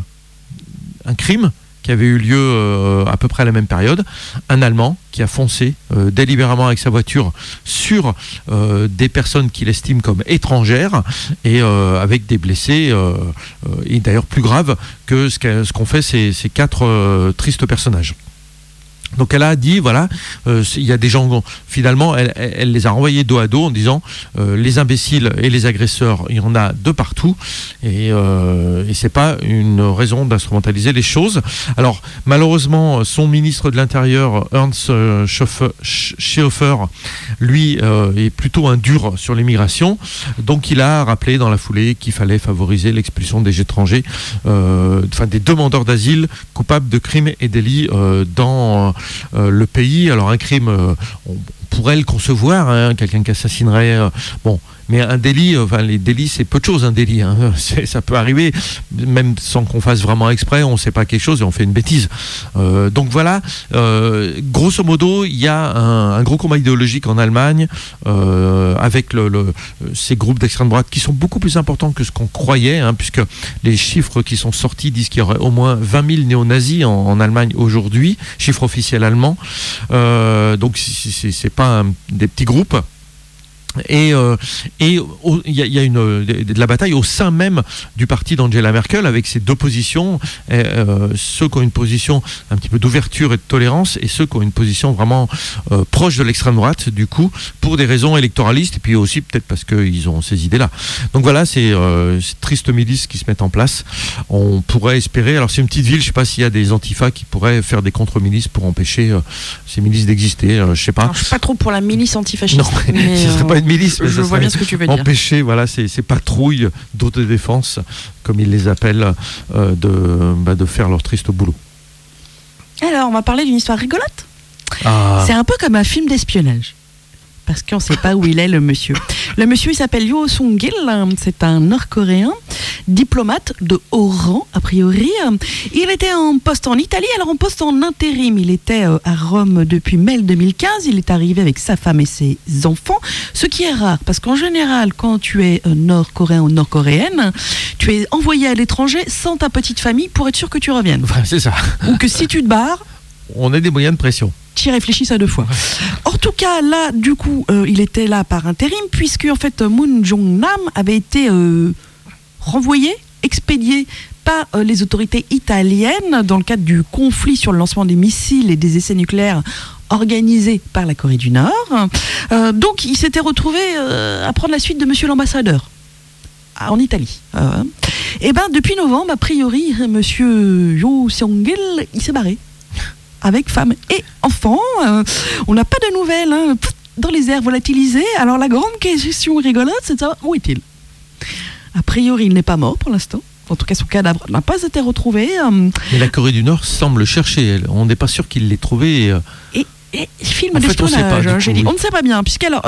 un crime qui avait eu lieu à peu près à la même période, un Allemand qui a foncé délibérément avec sa voiture sur des personnes qu'il estime comme étrangères, et avec des blessés, et d'ailleurs plus grave que ce qu'ont fait ces 4 tristes personnages. Donc elle a dit, voilà, il y a des gens, finalement, elle les a renvoyés dos à dos en disant les imbéciles et les agresseurs, il y en a de partout, et c'est pas une raison d'instrumentaliser les choses. Alors malheureusement, son ministre de l'Intérieur, Ernst Schäufer, lui est plutôt un dur sur l'immigration, donc il a rappelé dans la foulée qu'il fallait favoriser l'expulsion des étrangers, des demandeurs d'asile coupables de crimes et délits dans le pays. Alors un crime, on pourrait le concevoir, quelqu'un qui assassinerait, Mais un délit, les délits, c'est peu de choses, un délit. Hein. Ça peut arriver, même sans qu'on fasse vraiment exprès, on ne sait pas quelque chose et on fait une bêtise. Donc voilà, grosso modo, il y a un gros combat idéologique en Allemagne avec ces groupes d'extrême droite qui sont beaucoup plus importants que ce qu'on croyait, hein, puisque les chiffres qui sont sortis disent qu'il y aurait au moins 20 000 néo-nazis en Allemagne aujourd'hui, chiffre officiel allemand. Donc c'est pas des petits groupes. Et il y a de la bataille au sein même du parti d'Angela Merkel avec ses deux positions, ceux qui ont une position un petit peu d'ouverture et de tolérance et ceux qui ont une position vraiment proche de l'extrême droite, du coup, pour des raisons électoralistes et puis aussi peut-être parce qu'ils ont ces idées-là. Donc voilà, c'est triste milices qui se mettent en place. On pourrait espérer, alors c'est une petite ville, je ne sais pas s'il y a des antifas qui pourraient faire des contre-milices pour empêcher ces milices d'exister, je ne sais pas. Alors, je ne suis pas trop pour la milice antifasciste. Non, mais ce ne serait pas une milice, mais je vois bien ce que tu veux dire. Empêcher ces patrouilles d'autodéfense, comme ils les appellent, de faire leur triste boulot. Alors, on va parler d'une histoire rigolote. Ah. C'est un peu comme un film d'espionnage. Parce qu'on ne sait pas où il est, le monsieur. Le monsieur, il s'appelle Yoo Sung-gil. C'est un Nord-Coréen, diplomate de haut rang, a priori. Il était en poste en Italie, alors en poste en intérim. Il était à Rome depuis mai 2015. Il est arrivé avec sa femme et ses enfants, ce qui est rare. Parce qu'en général, quand tu es Nord-Coréen ou Nord-Coréenne, tu es envoyé à l'étranger sans ta petite famille pour être sûr que tu reviennes. Enfin, c'est ça. Ou que si tu te barres, on a des moyens de pression. Tu réfléchis à deux fois. En tout cas, là, du coup, il était là par intérim, puisque en fait, Moon Jong-nam avait été renvoyé, expédié par les autorités italiennes dans le cadre du conflit sur le lancement des missiles et des essais nucléaires organisés par la Corée du Nord. Donc, il s'était retrouvé à prendre la suite de monsieur l'ambassadeur en Italie. Et ben, depuis novembre, a priori, monsieur Yoo Sung-gil, il s'est barré. Avec femme et enfants. On n'a pas de nouvelles, hein, dans les airs volatilisés. Alors la grande question rigolote, c'est de savoir où est-il. A priori, il n'est pas mort pour l'instant. En tout cas, son cadavre n'a pas été retrouvé. Mais la Corée du Nord semble chercher. On n'est pas sûr qu'il l'ait trouvé. Et film d'espionnage, j'ai dit. On ne sait pas bien, puisqu'alors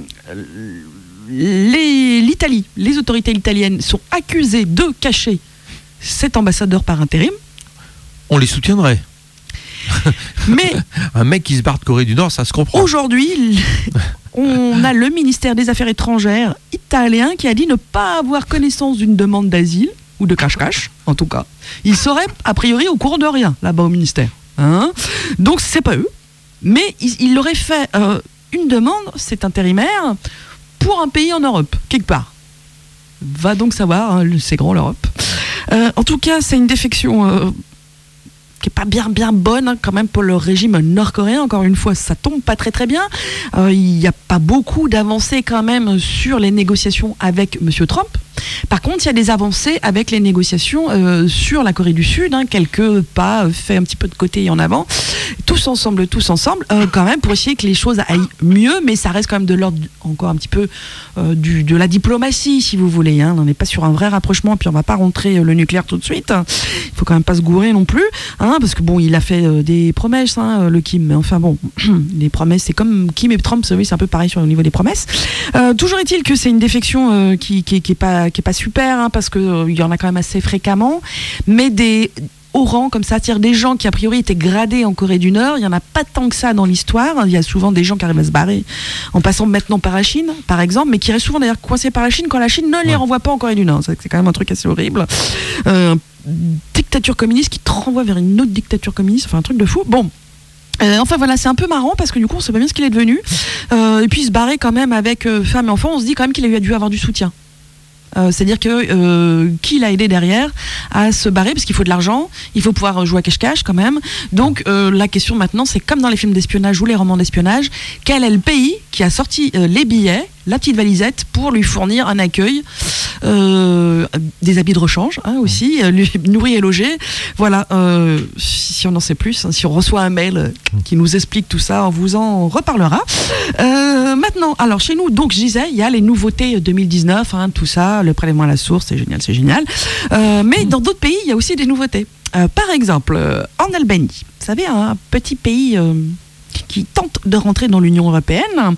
l'Italie, les autorités italiennes sont accusées de cacher cet ambassadeur par intérim. On les soutiendrait. Mais un mec qui se barre de Corée du Nord, ça se comprend. Aujourd'hui, on a le ministère des Affaires étrangères italien qui a dit ne pas avoir connaissance d'une demande d'asile, ou de cache-cache, en tout cas. Ils seraient, a priori, au courant de rien, là-bas au ministère. Hein. Donc, c'est pas eux. Mais il aurait fait une demande, c'est intérimaire, pour un pays en Europe, quelque part. Va donc savoir, hein, c'est grand l'Europe. En tout cas, c'est une défection... qui n'est pas bien bonne, hein, quand même pour le régime nord-coréen. Encore une fois, ça tombe pas très bien. Il n'y a pas beaucoup d'avancées quand même sur les négociations avec M. Trump. Par contre, il y a des avancées avec les négociations sur la Corée du Sud, hein, quelques pas fait un petit peu de côté et en avant. Tous ensemble, quand même, pour essayer que les choses aillent mieux, mais ça reste quand même de l'ordre encore un petit peu de la diplomatie, si vous voulez. Hein. On n'est pas sur un vrai rapprochement, puis on ne va pas rentrer le nucléaire tout de suite. Il ne faut quand même pas se gourer non plus, hein, parce que bon, il a fait des promesses, hein, le Kim. Mais enfin bon, les promesses, c'est comme Kim et Trump, c'est un peu pareil sur le niveau des promesses. Toujours est-il que c'est une défection qui est pas super, hein, parce que il y en a quand même assez fréquemment, mais des au rang comme ça, c'est-à-dire des gens qui a priori étaient gradés en Corée du Nord, il n'y en a pas tant que ça dans l'histoire. Il y a souvent des gens qui arrivent à se barrer en passant maintenant par la Chine, par exemple, mais qui restent souvent d'ailleurs coincés par la Chine quand la Chine ne les renvoie pas en Corée du Nord. C'est quand même un truc assez horrible. Dictature communiste qui te renvoie vers une autre dictature communiste, enfin un truc de fou. Bon. Enfin voilà, c'est un peu marrant parce que du coup on sait pas bien ce qu'il est devenu. Et puis se barrer quand même avec femme et enfant, on se dit quand même qu'il a dû avoir du soutien. C'est-à-dire que qui l'a aidé derrière à se barrer, parce qu'il faut de l'argent, il faut pouvoir jouer à cache-cache quand même. Donc la question maintenant, c'est comme dans les films d'espionnage ou les romans d'espionnage, quel est le pays qui a sorti les billets, la petite valisette, pour lui fournir un accueil, des habits de rechange, hein, aussi, lui nourrir et loger. Voilà, si on en sait plus, hein, si on reçoit un mail qui nous explique tout ça, on vous en reparlera. Maintenant, alors chez nous, donc je disais, il y a les nouveautés 2019, hein, tout ça, le prélèvement à la source, c'est génial. Mais dans d'autres pays, il y a aussi des nouveautés. Par exemple, en Albanie, vous savez, un petit pays qui tente de rentrer dans l'Union européenne,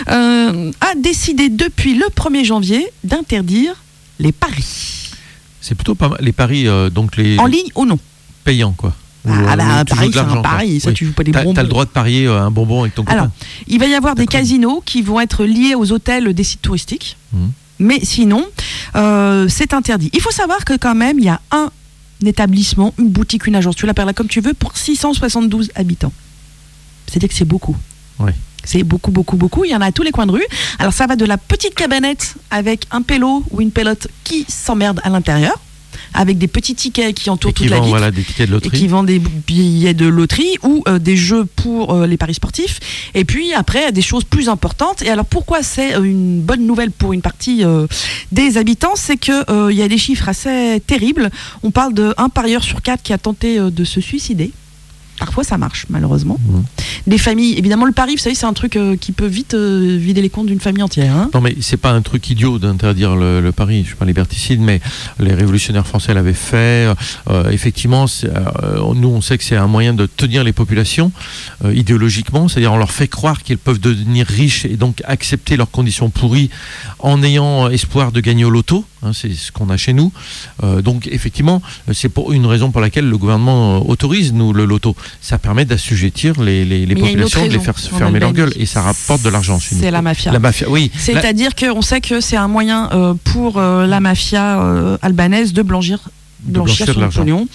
a décidé depuis le 1er janvier d'interdire les paris. C'est plutôt pas mal. Les paris, donc les... En ligne ou non? Payants, quoi. Un pari, c'est un pari. Ça, tu joues pas des bonbons. T'as le droit de parier un bonbon avec ton copain. Alors, il va y avoir des casinos qui vont être liés aux hôtels des sites touristiques. Mais sinon, c'est interdit. Il faut savoir que quand même, il y a un établissement, une boutique, une agence, tu l'appelles là comme tu veux, pour 672 habitants. C'est-à-dire que c'est beaucoup. Oui. C'est beaucoup, beaucoup, beaucoup. Il y en a à tous les coins de rue. Alors ça va de la petite cabanette avec un pélo ou une pelote qui s'emmerde à l'intérieur, avec des petits tickets qui entourent toute la vitre, voilà, des tickets de loterie. et qui vendent des billets de loterie ou des jeux pour les paris sportifs. Et puis après, des choses plus importantes. Et alors pourquoi c'est une bonne nouvelle pour une partie des habitants, c'est que il y a des chiffres assez terribles. On parle d'1 parieur sur 4 qui a tenté de se suicider. Parfois ça marche, malheureusement. Des familles, évidemment, le pari, vous savez, c'est un truc qui peut vite vider les comptes d'une famille entière. Hein. Non, mais c'est pas un truc idiot d'interdire le pari. Je suis pas liberticide, mais les révolutionnaires français l'avaient fait. Effectivement, nous, on sait que c'est un moyen de tenir les populations idéologiquement. C'est-à-dire, on leur fait croire qu'ils peuvent devenir riches et donc accepter leurs conditions pourries en ayant espoir de gagner au loto. Hein, c'est ce qu'on a chez nous. Donc, effectivement, c'est pour une raison pour laquelle le gouvernement autorise, nous, le loto. Ça permet d'assujettir les populations, de les faire fermer leur gueule. Et ça rapporte de l'argent chez nous. C'est la mafia. La mafia, oui. C'est-à-dire qu'on sait que c'est un moyen pour la mafia albanaise de blanchir son pognon.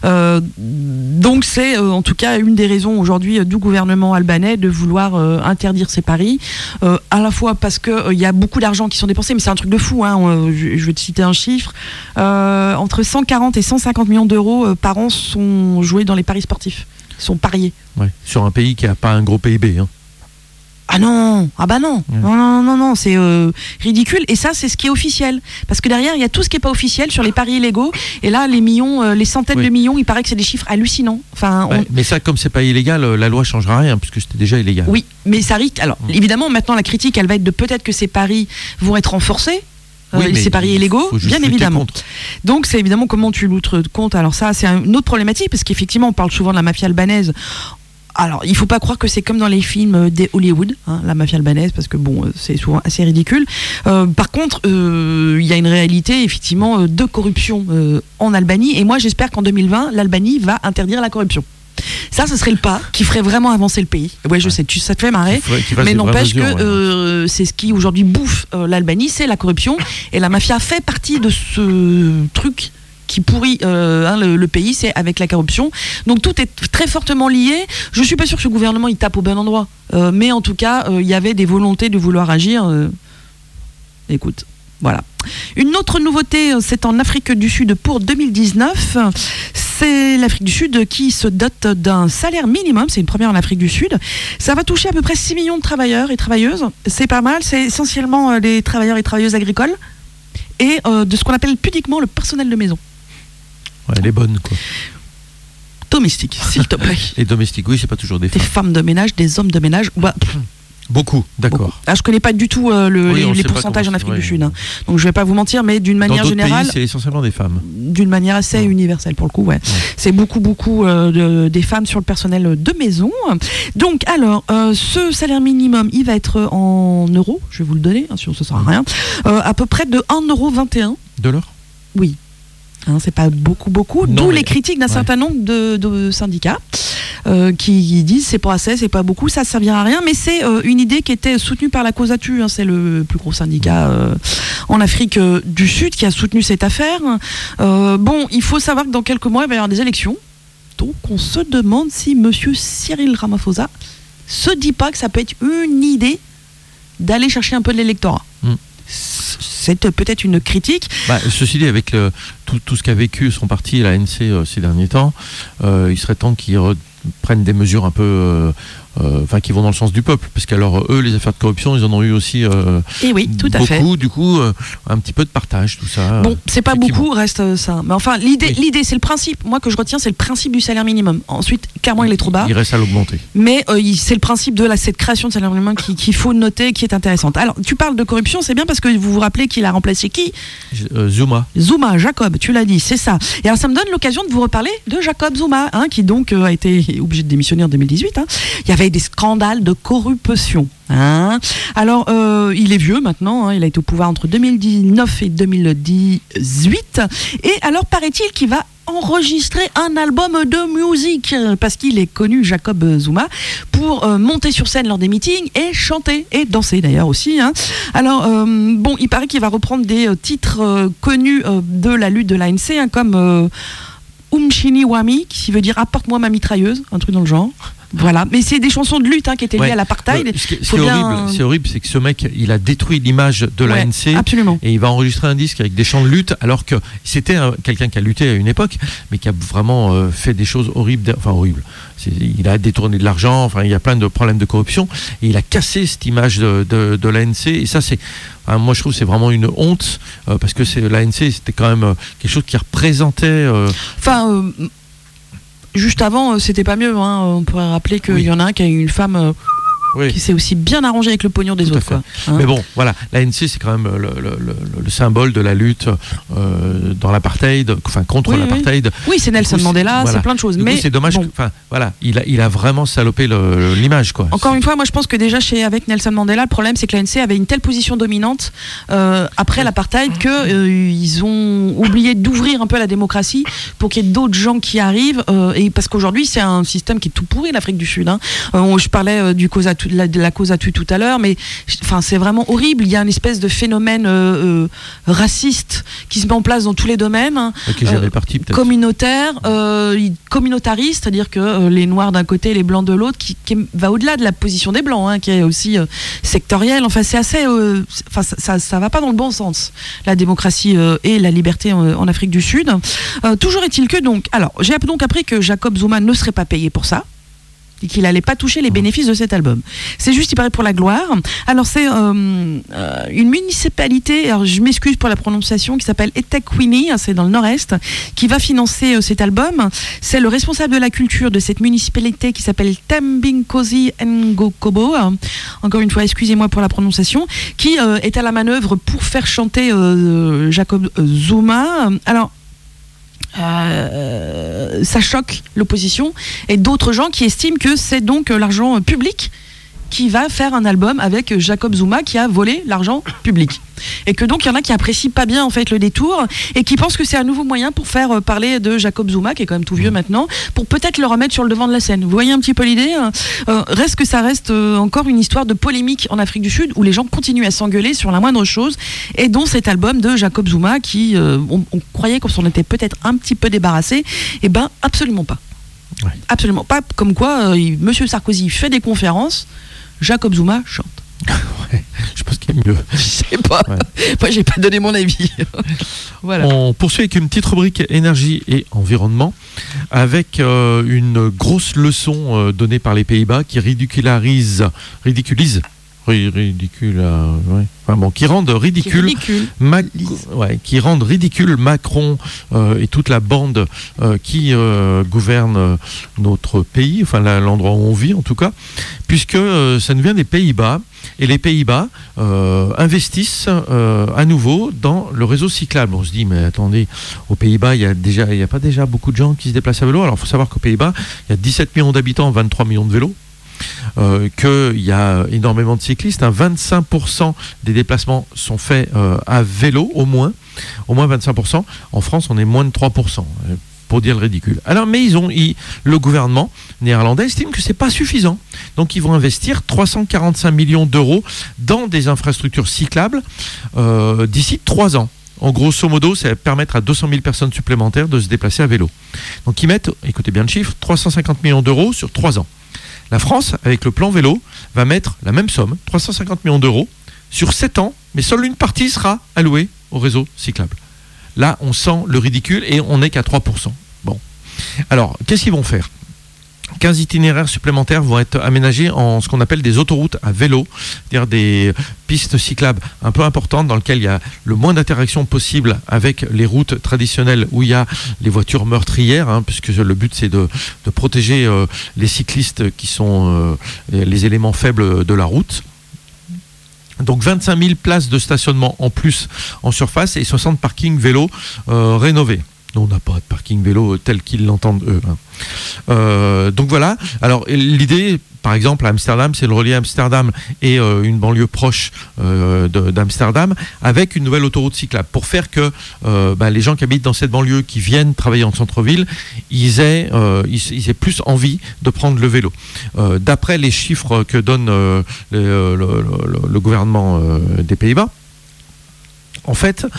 Donc c'est en tout cas une des raisons aujourd'hui du gouvernement albanais de vouloir interdire ces paris, à la fois parce que il y a beaucoup d'argent qui sont dépensés, mais c'est un truc de fou, hein. Je vais te citer un chiffre, entre 140 et 150 millions d'euros par an sont joués dans les paris sportifs, sont pariés. Ouais, sur un pays qui n'a pas un gros PIB, hein. Ah non, ah bah non, non, c'est ridicule. Et ça, c'est ce qui est officiel. Parce que derrière, il y a tout ce qui n'est pas officiel sur les paris illégaux. Et là, les millions, les centaines de millions, il paraît que c'est des chiffres hallucinants. Enfin, mais ça, comme c'est pas illégal, la loi changera rien, puisque c'était déjà illégal. Oui, mais ça risque. Alors, évidemment, maintenant, la critique, elle va être de peut-être que ces paris vont être renforcés. Ces paris illégaux, bien évidemment. Donc c'est évidemment comment tu luttes contre. Alors ça, c'est une autre problématique, parce qu'effectivement, on parle souvent de la mafia albanaise. Alors, il ne faut pas croire que c'est comme dans les films des Hollywood, hein, la mafia albanaise, parce que bon, c'est souvent assez ridicule. Par contre, il y a une réalité, effectivement, de corruption en Albanie. Et moi, j'espère qu'en 2020, l'Albanie va interdire la corruption. Ça, ce serait le pas qui ferait vraiment avancer le pays. Ouais, je sais, ça te fait marrer, mais n'empêche que c'est ce qui aujourd'hui bouffe l'Albanie, c'est la corruption. Et la mafia fait partie de ce truc qui pourrit le pays, c'est avec la corruption. Donc tout est très fortement lié. Je suis pas sûr que ce gouvernement il tape au bon endroit, mais en tout cas il y avait des volontés de vouloir agir. Écoute, voilà. Une autre nouveauté, c'est en Afrique du Sud pour 2019. C'est l'Afrique du Sud qui se dote d'un salaire minimum. C'est une première en Afrique du Sud. Ça va toucher à peu près 6 millions de travailleurs et travailleuses. C'est pas mal. C'est essentiellement des travailleurs et travailleuses agricoles et de ce qu'on appelle pudiquement le personnel de maison. Ouais, elle est bonne, quoi. Domestique, s'il te plaît. Les domestiques, oui, c'est pas toujours des femmes. Des femmes de ménage, des hommes de ménage. Bah, beaucoup, d'accord. Beaucoup. Ah, je connais pas du tout les pourcentages en Afrique du Sud. Hein. Donc je vais pas vous mentir, mais d'une manière générale, pays, c'est essentiellement des femmes. D'une manière assez universelle pour le coup, ouais. C'est beaucoup des femmes sur le personnel de maison. Donc alors, ce salaire minimum, il va être en euros. Je vais vous le donner, hein, sinon ça sert à rien. À peu près de 1,21 €. De l'or ? Oui. Hein, c'est pas beaucoup, d'où les critiques d'un certain nombre de syndicats qui disent c'est pas assez, c'est pas beaucoup, ça servira à rien, mais c'est une idée qui était soutenue par la COSATU, hein, c'est le plus gros syndicat en Afrique du Sud qui a soutenu cette affaire. Bon, il faut savoir que dans quelques mois il va y avoir des élections, donc on se demande si monsieur Cyril Ramaphosa se dit pas que ça peut être une idée d'aller chercher un peu de l'électorat. C'est peut-être une critique. Ceci dit, avec tout ce qu'a vécu son parti, l'ANC, ces derniers temps, il serait temps qu'ils prennent des mesures un peu... qui vont dans le sens du peuple. Parce qu'alors, eux, les affaires de corruption, ils en ont eu aussi et oui, tout à fait. Du coup, un petit peu de partage, tout ça. Bon, c'est pas beaucoup, reste ça. Mais enfin, l'idée, c'est le principe. Moi, que je retiens, c'est le principe du salaire minimum. Ensuite, clairement, il est trop bas. Il reste à l'augmenter. Mais c'est le principe de cette création de salaire minimum qu'il faut noter, qui est intéressante. Alors, tu parles de corruption, c'est bien parce que vous vous rappelez qu'il a remplacé qui ? Zuma, Jacob, tu l'as dit, c'est ça. Et alors, ça me donne l'occasion de vous reparler de Jacob Zuma, hein, qui donc a été obligé de démissionner en 2018. Hein. Il y avait et des scandales de corruption. Alors, il est vieux maintenant, il a été au pouvoir entre 2019 et 2018. Et alors, paraît-il qu'il va enregistrer un album de musique, parce qu'il est connu, Jacob Zuma, pour monter sur scène lors des meetings et chanter et danser d'ailleurs aussi. Alors, il paraît qu'il va reprendre des titres connus de la lutte de l'ANC, comme Umshini Wami, qui veut dire apporte-moi ma mitrailleuse, un truc dans le genre. Voilà, mais c'est des chansons de lutte qui étaient liées à l'apartheid. C'est horrible, c'est que ce mec, il a détruit l'image de l'ANC, absolument. Et il va enregistrer un disque avec des chants de lutte, alors que c'était quelqu'un qui a lutté à une époque, mais qui a vraiment fait des choses horribles. Il a détourné de l'argent, il y a plein de problèmes de corruption, et il a cassé cette image de l'ANC, et ça c'est... moi je trouve que c'est vraiment une honte, parce que l'ANC c'était quand même quelque chose qui représentait... Juste avant, c'était pas mieux. On pourrait rappeler qu'il y en a un qui a une femme qui s'est aussi bien arrangée avec le pognon des autres. Quoi. Mais bon, voilà, l'ANC c'est quand même le symbole de la lutte dans l'apartheid, contre l'apartheid. Oui, c'est Nelson Mandela, c'est plein de choses. Mais c'est dommage. Il a vraiment salopé l'image, quoi. Encore une fois, moi je pense que déjà avec Nelson Mandela, le problème c'est que l'ANC avait une telle position dominante après l'apartheid que ils ont oublié d'ouvrir un peu la démocratie pour qu'il y ait d'autres gens qui arrivent. Et parce qu'aujourd'hui c'est un système qui est tout pourri, l'Afrique du Sud. Je parlais de la cause à tout à l'heure, mais c'est vraiment horrible. Il y a une espèce de phénomène raciste qui se met en place dans tous les domaines, communautaire, communautariste, c'est-à-dire que les noirs d'un côté, les blancs de l'autre, qui va au-delà de la position des blancs, qui est aussi sectorielle. C'est assez, ça va pas dans le bon sens, la démocratie et la liberté en Afrique du Sud. Toujours est-il que j'ai donc appris que Jacob Zuma ne serait pas payé pour ça, et qu'il n'allait pas toucher les bénéfices de cet album. C'est juste, il paraît, pour la gloire. Alors, c'est une municipalité, alors je m'excuse pour la prononciation, qui s'appelle eThekwini, c'est dans le nord-est, qui va financer cet album. C'est le responsable de la culture de cette municipalité qui s'appelle Thembinkosi Ngokobo, encore une fois, excusez-moi pour la prononciation, qui est à la manœuvre pour faire chanter Jacob Zuma. Alors, ça choque l'opposition et d'autres gens qui estiment que c'est donc l'argent public qui va faire un album avec Jacob Zuma qui a volé l'argent public. Et que donc il y en a qui apprécient pas bien en fait le détour et qui pensent que c'est un nouveau moyen pour faire parler de Jacob Zuma, qui est quand même tout vieux maintenant, pour peut-être le remettre sur le devant de la scène. Vous voyez un petit peu l'idée, reste que ça reste encore une histoire de polémique en Afrique du Sud où les gens continuent à s'engueuler sur la moindre chose, et dont cet album de Jacob Zuma qui on croyait qu'on s'en était peut-être un petit peu débarrassé. Et ben absolument pas. Ouais. Absolument pas. Comme quoi Monsieur Sarkozy fait des conférences, Jacob Zuma chante. Ouais, je pense qu'il y a mieux. Je sais pas. Ouais. Moi, j'ai pas donné mon avis. Voilà. On poursuit avec une petite rubrique énergie et environnement, avec une grosse leçon donnée par les Pays-Bas qui qui rendent ridicule Macron et toute la bande qui gouverne notre pays, l'endroit où on vit en tout cas, puisque ça nous vient des Pays-Bas, et les Pays-Bas investissent à nouveau dans le réseau cyclable. On se dit, mais attendez, aux Pays-Bas, il y a pas déjà beaucoup de gens qui se déplacent à vélo? Alors il faut savoir qu'aux Pays-Bas, il y a 17 millions d'habitants, 23 millions de vélos. Qu'il y a énormément de cyclistes, 25% des déplacements sont faits à vélo, au moins 25%. En France, on est moins de 3%, pour dire le ridicule. Alors, mais le gouvernement néerlandais estime que c'est pas suffisant. Donc, ils vont investir 345 millions d'euros dans des infrastructures cyclables d'ici 3 ans. En grosso modo, ça va permettre à 200 000 personnes supplémentaires de se déplacer à vélo. Donc, ils mettent, écoutez bien le chiffre, 350 millions d'euros sur 3 ans. La France, avec le plan vélo, va mettre la même somme, 350 millions d'euros, sur 7 ans, mais seule une partie sera allouée au réseau cyclable. Là, on sent le ridicule et on n'est qu'à 3%. Bon. Alors, qu'est-ce qu'ils vont faire ? 15 itinéraires supplémentaires vont être aménagés en ce qu'on appelle des autoroutes à vélo, c'est-à-dire des pistes cyclables un peu importantes dans lesquelles il y a le moins d'interaction possible avec les routes traditionnelles où il y a les voitures meurtrières, puisque le but c'est de protéger les cyclistes qui sont les éléments faibles de la route. Donc 25 000 places de stationnement en plus en surface et 60 parkings vélos rénovés. Nous, on n'a pas de parking vélo tel qu'ils l'entendent eux. Donc voilà. Alors l'idée, par exemple, à Amsterdam, c'est de relier Amsterdam et une banlieue proche d'Amsterdam avec une nouvelle autoroute cyclable pour faire que les gens qui habitent dans cette banlieue, qui viennent travailler en centre-ville, ils aient plus envie de prendre le vélo. D'après les chiffres que donne le gouvernement des Pays-Bas, en fait,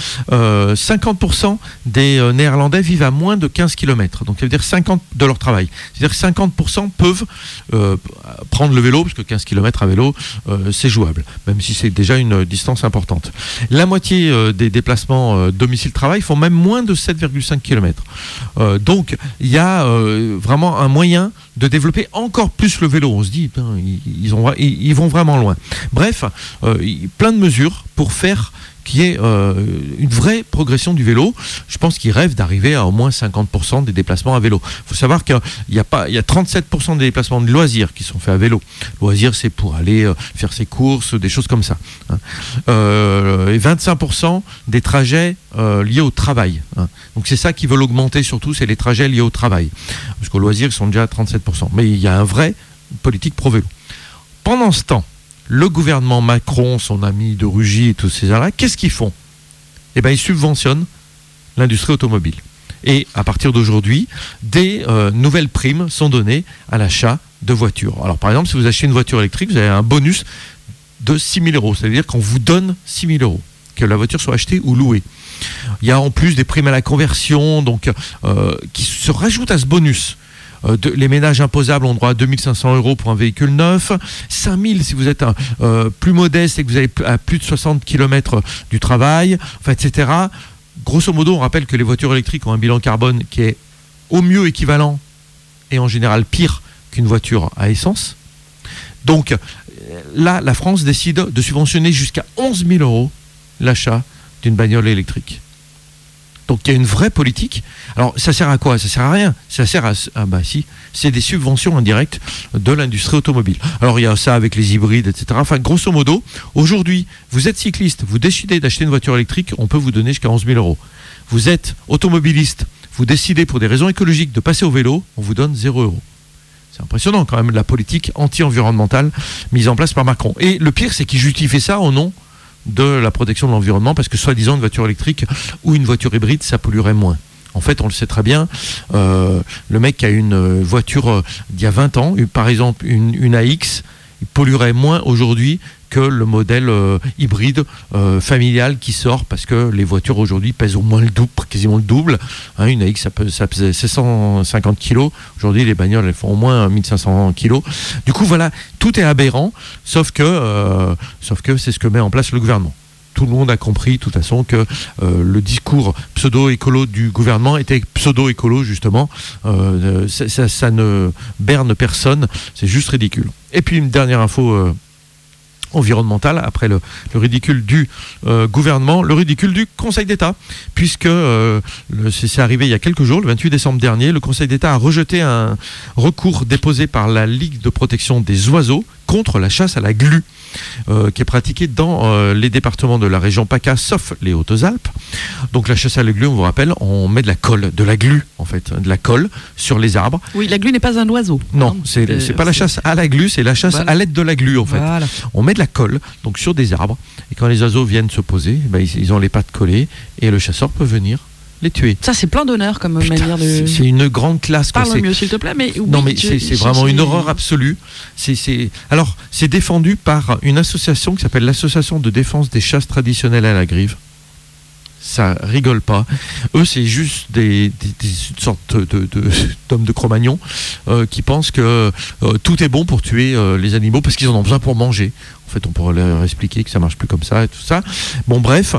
50% des Néerlandais vivent à moins de 15 km. Donc, ça veut dire 50% de leur travail. C'est-à-dire que 50% peuvent prendre le vélo, parce que 15 km à vélo, c'est jouable, même si c'est déjà une distance importante. La moitié des déplacements domicile-travail font même moins de 7,5 km. Donc, il y a vraiment un moyen de développer encore plus le vélo. On se dit, ils vont vraiment loin. Bref, plein de mesures pour faire qu'il y ait une vraie progression du vélo. Je pense qu'ils rêvent d'arriver à au moins 50% des déplacements à vélo. Il faut savoir qu'il y a 37% des déplacements de loisirs qui sont faits à vélo. Loisirs, c'est pour aller faire ses courses, des choses comme ça. Et 25% des trajets liés au travail. Donc c'est ça qu'ils veulent augmenter surtout, c'est les trajets liés au travail. Parce qu'aux loisirs, ils sont déjà à 37%. Mais il y a un vrai politique pro-vélo. Pendant ce temps, le gouvernement Macron, son ami de Rugy et tous ces gens-là, qu'est-ce qu'ils font ? Eh bien, ils subventionnent l'industrie automobile. Et à partir d'aujourd'hui, des nouvelles primes sont données à l'achat de voitures. Alors, par exemple, si vous achetez une voiture électrique, vous avez un bonus de 6 000 €. C'est-à-dire qu'on vous donne 6 000 €, que la voiture soit achetée ou louée. Il y a en plus des primes à la conversion, donc qui se rajoutent à ce bonus. Les ménages imposables ont droit à 2 500 € pour un véhicule neuf, 5 000 si vous êtes plus modeste et que vous avez à plus de 60 km du travail, enfin, etc. Grosso modo, on rappelle que les voitures électriques ont un bilan carbone qui est au mieux équivalent et en général pire qu'une voiture à essence. Donc là, la France décide de subventionner jusqu'à 11 000 € l'achat d'une bagnole électrique. Donc il y a une vraie politique. Alors ça sert à quoi ? Ça sert à rien. Ça sert à... si, c'est des subventions indirectes de l'industrie automobile. Alors il y a ça avec les hybrides, etc. Enfin, grosso modo, aujourd'hui, vous êtes cycliste, vous décidez d'acheter une voiture électrique, on peut vous donner jusqu'à 11 000 €. Vous êtes automobiliste, vous décidez pour des raisons écologiques de passer au vélo, on vous donne 0 €. C'est impressionnant quand même la politique anti-environnementale mise en place par Macron. Et le pire, c'est qu'il justifie ça au nom de la protection de l'environnement, parce que soi-disant une voiture électrique ou une voiture hybride, ça polluerait moins. En fait, on le sait très bien, le mec qui a une voiture d'il y a 20 ans, par exemple une AX, il polluerait moins aujourd'hui que le modèle hybride familial qui sort, parce que les voitures aujourd'hui pèsent au moins le double, quasiment le double. Une AX, ça pesait 750 kg. Aujourd'hui, les bagnoles, elles font au moins 1500 kg. Du coup, voilà, tout est aberrant, sauf que c'est ce que met en place le gouvernement. Tout le monde a compris, de toute façon, que le discours pseudo-écolo du gouvernement était pseudo-écolo, justement. Ça ne berne personne, c'est juste ridicule. Et puis, une dernière info environnementale, après le ridicule du gouvernement, le ridicule du Conseil d'État, puisque c'est arrivé il y a quelques jours, le 28 décembre dernier, le Conseil d'État a rejeté un recours déposé par la Ligue de protection des oiseaux contre la chasse à la glu, qui est pratiquée dans les départements de la région PACA, sauf les Hautes-Alpes. Donc la chasse à la glu, on vous rappelle, on met de la colle, de la glu en fait, de la colle sur les arbres. Oui, la glu n'est pas un oiseau. Non, c'est pas la chasse à la glu, c'est la chasse à l'aide de la glu en fait. Voilà. On met de la colle donc sur des arbres, et quand les oiseaux viennent se poser, ils ont les pattes collées, et le chasseur peut venir les tuer. Ça, c'est plein d'honneur comme manière de... C'est une grande classe. Parle mieux, s'il te plaît. Mais oui, non, mais c'est vraiment une horreur absolue. Alors, c'est défendu par une association qui s'appelle l'Association de défense des chasses traditionnelles à la grive. Ça rigole pas. Eux, c'est juste une sorte d'hommes de Cro-Magnon qui pensent que tout est bon pour tuer les animaux parce qu'ils en ont besoin pour manger. En fait, on pourrait leur expliquer que ça marche plus comme ça et tout ça. Bon, bref,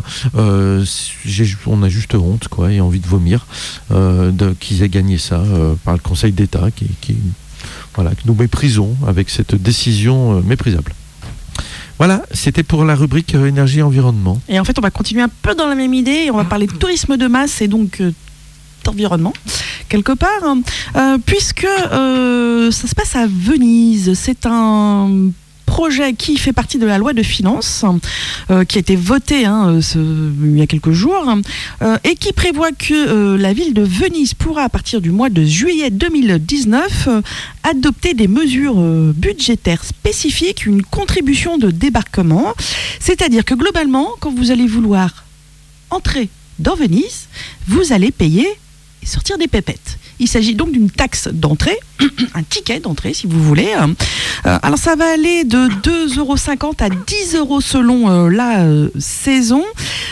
on a juste honte, quoi, et envie de vomir qu'ils aient gagné ça par le Conseil d'État que nous méprisons avec cette décision méprisable. Voilà, c'était pour la rubrique énergie et environnement. Et en fait, on va continuer un peu dans la même idée et on va parler de tourisme de masse et donc d'environnement, quelque part, puisque ça se passe à Venise. C'est un projet qui fait partie de la loi de finances, qui a été votée il y a quelques jours, et qui prévoit que la ville de Venise pourra, à partir du mois de juillet 2019, adopter des mesures budgétaires spécifiques, une contribution de débarquement. C'est-à-dire que globalement, quand vous allez vouloir entrer dans Venise, vous allez payer et sortir des pépettes. Il s'agit donc d'une taxe d'entrée, un ticket d'entrée si vous voulez. Alors ça va aller de 2,50 € à 10 € selon la saison.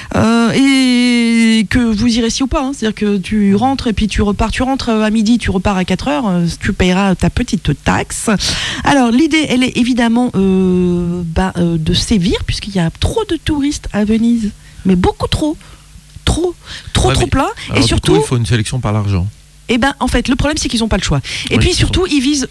Et que vous irez ci ou pas. C'est-à-dire que tu rentres et puis tu repars. Tu rentres à midi, tu repars à 4 heures. Tu payeras ta petite taxe. Alors l'idée, elle est évidemment de sévir, puisqu'il y a trop de touristes à Venise. Mais beaucoup trop. Trop plein. Alors, et surtout, il faut une sélection par l'argent. Eh ben, en fait, le problème, c'est qu'ils n'ont pas le choix. Et puis surtout, ils visent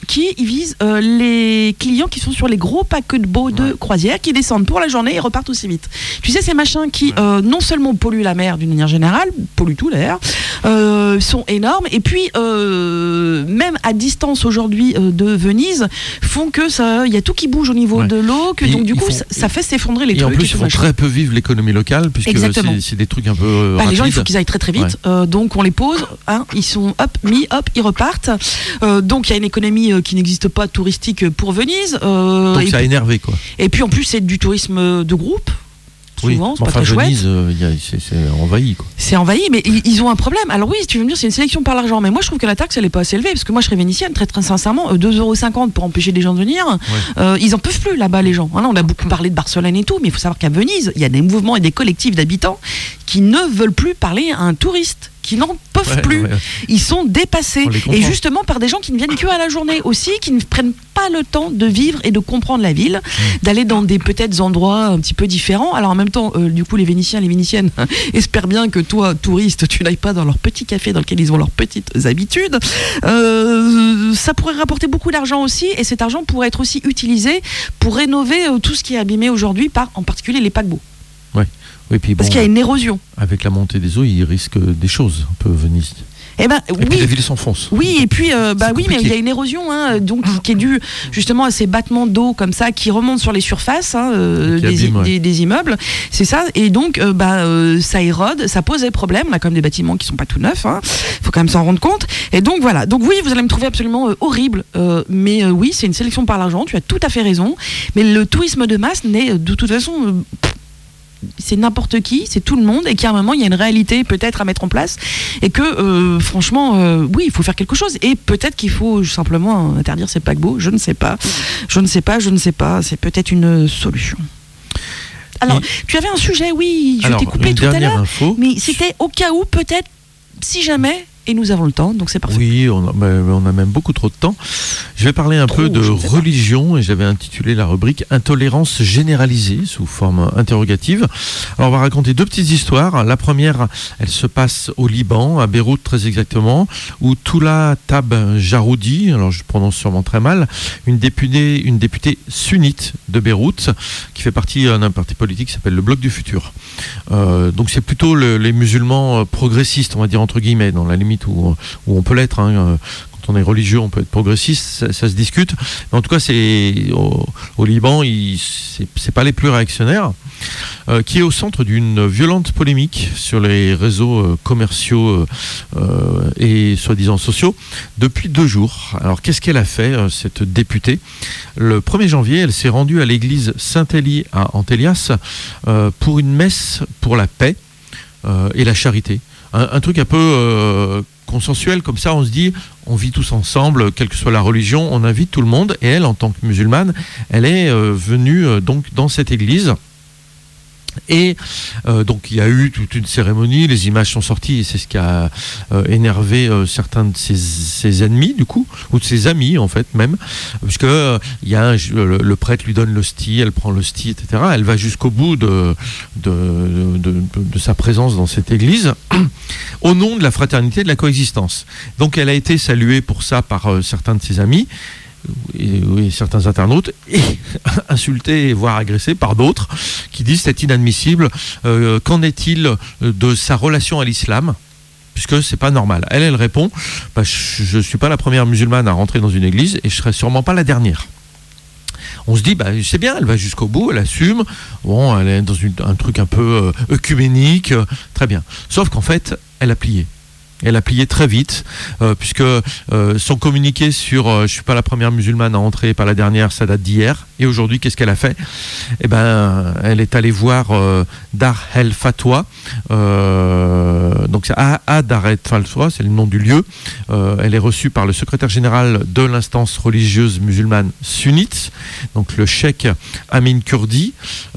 les clients qui sont sur les gros paquebots de croisière, qui descendent pour la journée et repartent aussi vite. Tu sais, ces machins qui non seulement polluent la mer d'une manière générale, polluent tout d'ailleurs, sont énormes. Et puis, même à distance aujourd'hui de Venise, font que il y a tout qui bouge au niveau de l'eau, que donc du coup, ça fait s'effondrer les trucs. Et en plus, ils font très peu vivre l'économie locale, puisque c'est des trucs un peu rapides. Les gens, il faut qu'ils aillent très très vite. Donc, on les pose. Ils sont ils repartent. Donc il y a une économie qui n'existe pas touristique pour Venise. Donc ça a énervé quoi. Et puis en plus c'est du tourisme de groupe. Souvent, c'est pas très Venise, chouette. c'est envahi quoi. C'est envahi, mais ils ont un problème. Alors oui, si tu veux me dire, c'est une sélection par l'argent, mais moi je trouve que la taxe elle est pas assez élevée, parce que moi je serais vénitienne, très très sincèrement, 2,50 € pour empêcher des gens de venir. Ils en peuvent plus là-bas les gens. On a beaucoup parlé de Barcelone et tout, mais il faut savoir qu'à Venise, il y a des mouvements et des collectifs d'habitants qui ne veulent plus parler à un touriste, qui n'en peuvent plus. Ils sont dépassés. Et justement par des gens qui ne viennent que à la journée aussi, qui ne prennent pas le temps de vivre et de comprendre la ville, d'aller dans des peut-être endroits un petit peu différents. Alors en même temps, du coup, les Vénitiens, les Vénitiennes espèrent bien que toi, touriste, tu n'ailles pas dans leur petit café dans lequel ils ont leurs petites habitudes. Ça pourrait rapporter beaucoup d'argent aussi, et cet argent pourrait être aussi utilisé pour rénover tout ce qui est abîmé aujourd'hui par, en particulier, les paquebots. Oui, puis parce qu'il y a une érosion. Avec la montée des eaux, il risque des choses un peu Venise. Et puis la ville s'enfonce. Oui, et puis mais il y a une érosion donc qui est due justement à ces battements d'eau comme ça qui remontent sur les surfaces des immeubles. C'est ça, et donc ça érode, ça pose des problèmes. On a quand même des bâtiments qui sont pas tout neufs. Faut quand même s'en rendre compte. Et donc voilà. Donc oui, vous allez me trouver absolument horrible, mais oui, c'est une sélection par l'argent. Tu as tout à fait raison. Mais le tourisme de masse n'est de toute façon c'est n'importe qui, c'est tout le monde, et qu'à un moment il y a une réalité peut-être à mettre en place, et que franchement oui, il faut faire quelque chose, et peut-être qu'il faut simplement interdire ces paquebots. Je ne sais pas, c'est peut-être une solution. Alors tu avais un sujet, oui, je t'ai coupé tout à l'heure, mais c'était au cas où, peut-être, si jamais. Et nous avons le temps, donc c'est parfait. Oui, on a même beaucoup trop de temps. Je vais parler un peu de religion, et j'avais intitulé la rubrique « Intolérance généralisée » sous forme interrogative. Alors on va raconter deux petites histoires. La première, elle se passe au Liban, à Beyrouth très exactement, où Toula Tab Jaroudi, alors je prononce sûrement très mal, une députée sunnite de Beyrouth, qui fait partie d'un parti politique qui s'appelle le Bloc du Futur. Donc c'est plutôt les musulmans progressistes, on va dire entre guillemets, dans la limite où on peut l'être. Quand on est religieux, on peut être progressiste, ça se discute. Mais en tout cas, c'est au Liban, c'est pas les plus réactionnaires, qui est au centre d'une violente polémique sur les réseaux commerciaux et soi-disant sociaux depuis 2 jours. Alors, qu'est-ce qu'elle a fait, cette députée ? Le 1er janvier, elle s'est rendue à l'église Saint-Élie à Antélias pour une messe pour la paix et la charité. Un truc un peu consensuel, comme ça on se dit on vit tous ensemble, quelle que soit la religion, on invite tout le monde, et elle, en tant que musulmane, elle est venue donc dans cette église. Et donc il y a eu toute une cérémonie, les images sont sorties, et c'est ce qui a énervé certains de ses ennemis du coup, ou de ses amis en fait même, puisque le prêtre lui donne l'hostie, elle prend l'hostie, etc. Elle va jusqu'au bout de sa présence dans cette église au nom de la fraternité et de la coexistence. Donc elle a été saluée pour ça par certains de ses amis, et certains internautes, et insultés, voire agressés par d'autres qui disent c'est inadmissible. Qu'en est-il de sa relation à l'islam, puisque c'est pas normal? Elle répond je suis pas la première musulmane à rentrer dans une église, et je serai sûrement pas la dernière. on se dit, c'est bien, elle va jusqu'au bout, elle assume, bon, elle est dans un truc un peu œcuménique, très bien. Sauf qu'en fait, elle a plié. Elle a plié très vite, puisque son communiqué sur « je suis pas la première musulmane à entrer, pas la dernière », ça date d'hier. Et aujourd'hui, qu'est-ce qu'elle a fait ? Eh ben, elle est allée voir Dar el Fatwa. Donc c'est à Dar el Fatwa, c'est le nom du lieu. Elle est reçue par le secrétaire général de l'instance religieuse musulmane sunnite, donc le cheikh Amin Kurdi.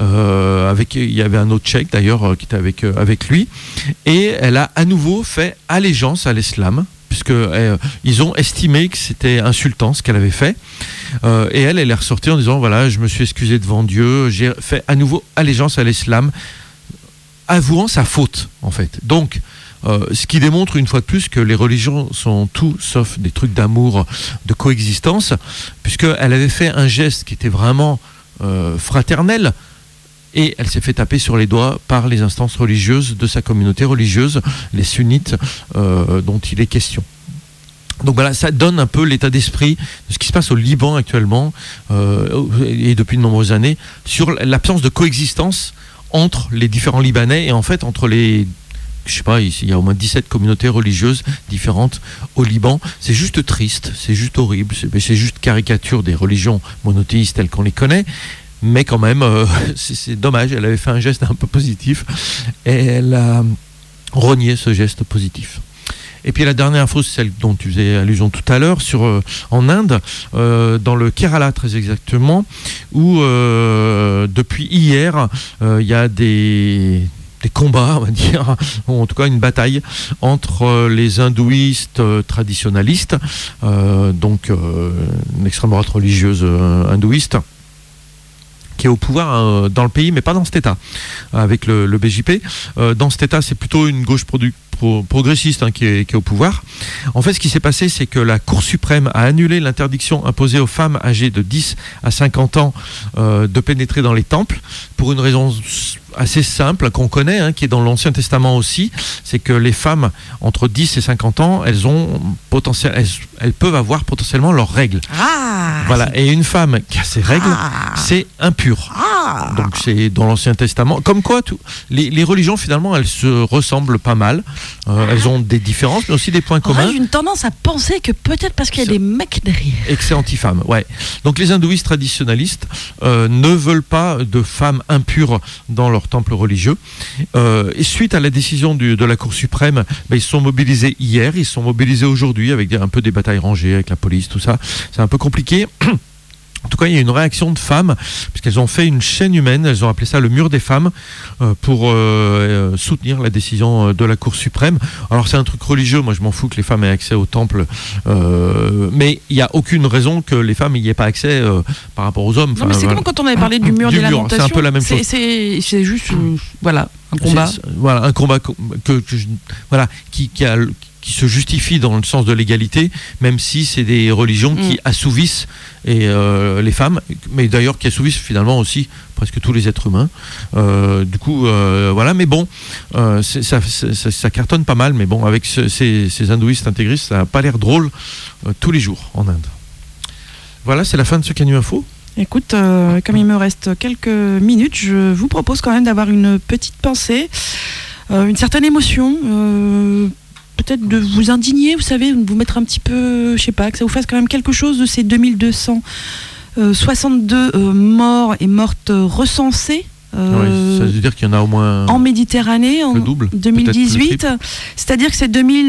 Il y avait un autre cheikh d'ailleurs qui était avec lui. Et elle a à nouveau fait allégeance à l'islam, puisque ils ont estimé que c'était insultant ce qu'elle avait fait, et elle est ressortie en disant voilà, je me suis excusée devant Dieu, j'ai fait à nouveau allégeance à l'islam, avouant sa faute en fait. Donc ce qui démontre une fois de plus que les religions sont tout sauf des trucs d'amour, de coexistence, puisqu'elle avait fait un geste qui était vraiment fraternel. Et elle s'est fait taper sur les doigts par les instances religieuses de sa communauté religieuse, les sunnites, dont il est question. Donc voilà, ça donne un peu l'état d'esprit de ce qui se passe au Liban actuellement, et depuis de nombreuses années, sur l'absence de coexistence entre les différents Libanais et en fait entre les... Je sais pas, il y a au moins 17 communautés religieuses différentes au Liban. C'est juste triste, c'est juste horrible, c'est juste caricature des religions monothéistes telles qu'on les connaît. Mais quand même, c'est dommage, elle avait fait un geste un peu positif et elle a renié ce geste positif. Et puis la dernière info, c'est celle dont tu faisais allusion tout à l'heure, en Inde, dans le Kerala très exactement, où depuis hier, il y a des combats, on va dire, ou en tout cas une bataille entre les hindouistes traditionnalistes, donc une extrême droite religieuse hindouiste, qui est au pouvoir dans le pays, mais pas dans cet État, avec le BJP. Dans cet État, c'est plutôt une gauche progressiste qui est au pouvoir. En fait, ce qui s'est passé, c'est que la Cour suprême a annulé l'interdiction imposée aux femmes âgées de 10 à 50 ans de pénétrer dans les temples, pour une raison assez simple, qu'on connaît, qui est dans l'Ancien Testament aussi, c'est que les femmes entre 10 et 50 ans, elles peuvent avoir potentiellement leurs règles. Voilà. Et une femme qui a ses règles, c'est impur. Donc c'est dans l'Ancien Testament. Comme quoi, les religions, finalement, elles se ressemblent pas mal. Elles ont des différences, mais aussi des points communs. J'ai une tendance à penser que peut-être parce qu'il y a des mecs derrière. Et que c'est anti-femme, ouais. Donc les hindouistes traditionnalistes ne veulent pas de femmes impures dans leur temple religieux. Et suite à la décision de la Cour suprême, ils se sont mobilisés hier, ils se sont mobilisés aujourd'hui avec un peu des batailles rangées avec la police, tout ça. C'est un peu compliqué. En tout cas, il y a une réaction de femmes, puisqu'elles ont fait une chaîne humaine, elles ont appelé ça le mur des femmes, pour soutenir la décision de la Cour suprême. Alors c'est un truc religieux, moi je m'en fous que les femmes aient accès au temple, mais il n'y a aucune raison que les femmes n'y aient pas accès par rapport aux hommes. Non, mais c'est comme quand on avait parlé du mur des lamentations. C'est un peu la même chose. C'est juste, voilà, un combat. Voilà, un combat qui se justifie dans le sens de l'égalité, même si c'est des religions qui assouvissent les femmes, mais d'ailleurs qui assouvissent finalement aussi presque tous les êtres humains. Du coup, voilà, mais bon, ça cartonne pas mal, mais bon, avec ces hindouistes intégristes, ça n'a pas l'air drôle tous les jours en Inde. Voilà, c'est la fin de ce Canu Info. Écoute, comme il me reste quelques minutes, je vous propose quand même d'avoir une petite pensée, une certaine émotion, peut-être de vous indigner, vous savez, de vous mettre un petit peu, je sais pas, que ça vous fasse quand même quelque chose de ces 2262 morts et mortes recensées. Ça veut dire qu'il y en a au moins en Méditerranée en le double, 2018, c'est-à-dire que c'est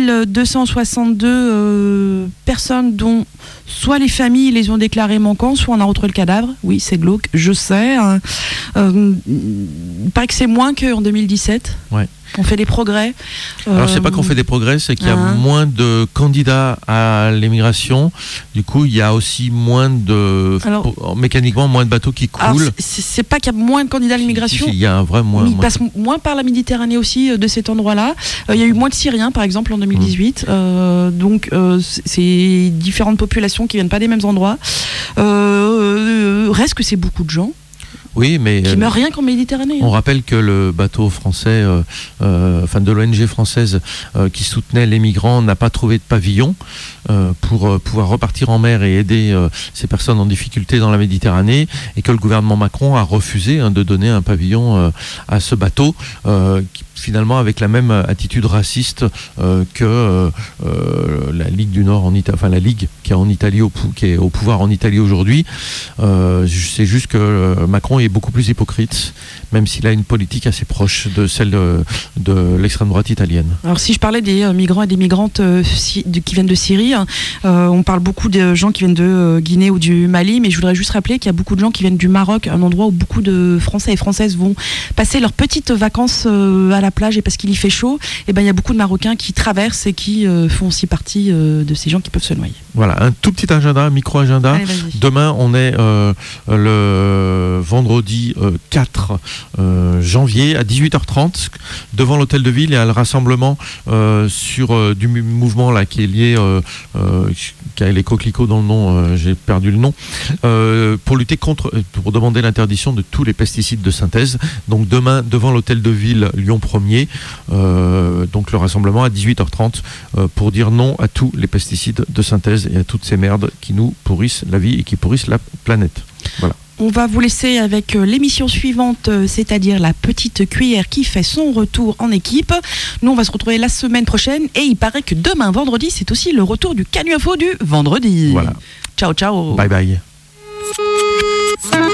2262 personnes dont soit les familles les ont déclarées manquantes, soit on a retrouvé le cadavre. Oui, c'est glauque, je sais. Il paraît que c'est moins qu'en 2017. Ouais. On fait des progrès. Alors c'est pas qu'on fait des progrès, c'est qu'il y a moins de candidats à l'émigration. Du coup, il y a aussi mécaniquement moins de bateaux qui coulent. Alors, c'est pas qu'il y a moins de candidats à l'immigration. Il y a un vrai moins. Ils passent moins par la Méditerranée aussi de cet endroit-là. Il y a eu moins de Syriens, par exemple, en 2018. Donc c'est différentes populations qui viennent pas des mêmes endroits. Reste que c'est beaucoup de gens. Oui, mais qui meurent rien qu'en Méditerranée. On rappelle que le bateau français, de l'ONG française qui soutenait les migrants n'a pas trouvé de pavillon pour pouvoir repartir en mer et aider ces personnes en difficulté dans la Méditerranée, et que le gouvernement Macron a refusé de donner un pavillon à ce bateau, finalement avec la même attitude raciste que la Ligue du Nord en Italie, enfin la Ligue qui est en Italie qui est au pouvoir en Italie aujourd'hui. C'est juste que Macron est beaucoup plus hypocrite, même s'il a une politique assez proche de celle de l'extrême droite italienne. Alors si je parlais des migrants et des migrantes qui viennent de Syrie, on parle beaucoup de gens qui viennent de Guinée ou du Mali, mais je voudrais juste rappeler qu'il y a beaucoup de gens qui viennent du Maroc, un endroit où beaucoup de Français et Françaises vont passer leurs petites vacances à la plage, et parce qu'il y fait chaud, et ben il y a beaucoup de Marocains qui traversent et qui font aussi partie de ces gens qui peuvent se noyer. Voilà, un tout petit agenda, un micro-agenda. Allez, vas-y. Demain, on est le vendredi 4 janvier à 18h30 devant l'hôtel de ville, et à le rassemblement sur du mouvement là qui est lié qui a les coquelicots dans le nom, j'ai perdu le nom, pour demander l'interdiction de tous les pesticides de synthèse. Donc demain devant l'hôtel de ville Lyon 1er, donc le rassemblement à 18h30 pour dire non à tous les pesticides de synthèse et à toutes ces merdes qui nous pourrissent la vie et qui pourrissent la planète. Voilà. On va vous laisser avec l'émission suivante, c'est-à-dire la petite cuillère qui fait son retour en équipe. Nous, on va se retrouver la semaine prochaine, et il paraît que demain, vendredi, c'est aussi le retour du Canu Info du vendredi. Voilà. Ciao, ciao. Bye bye.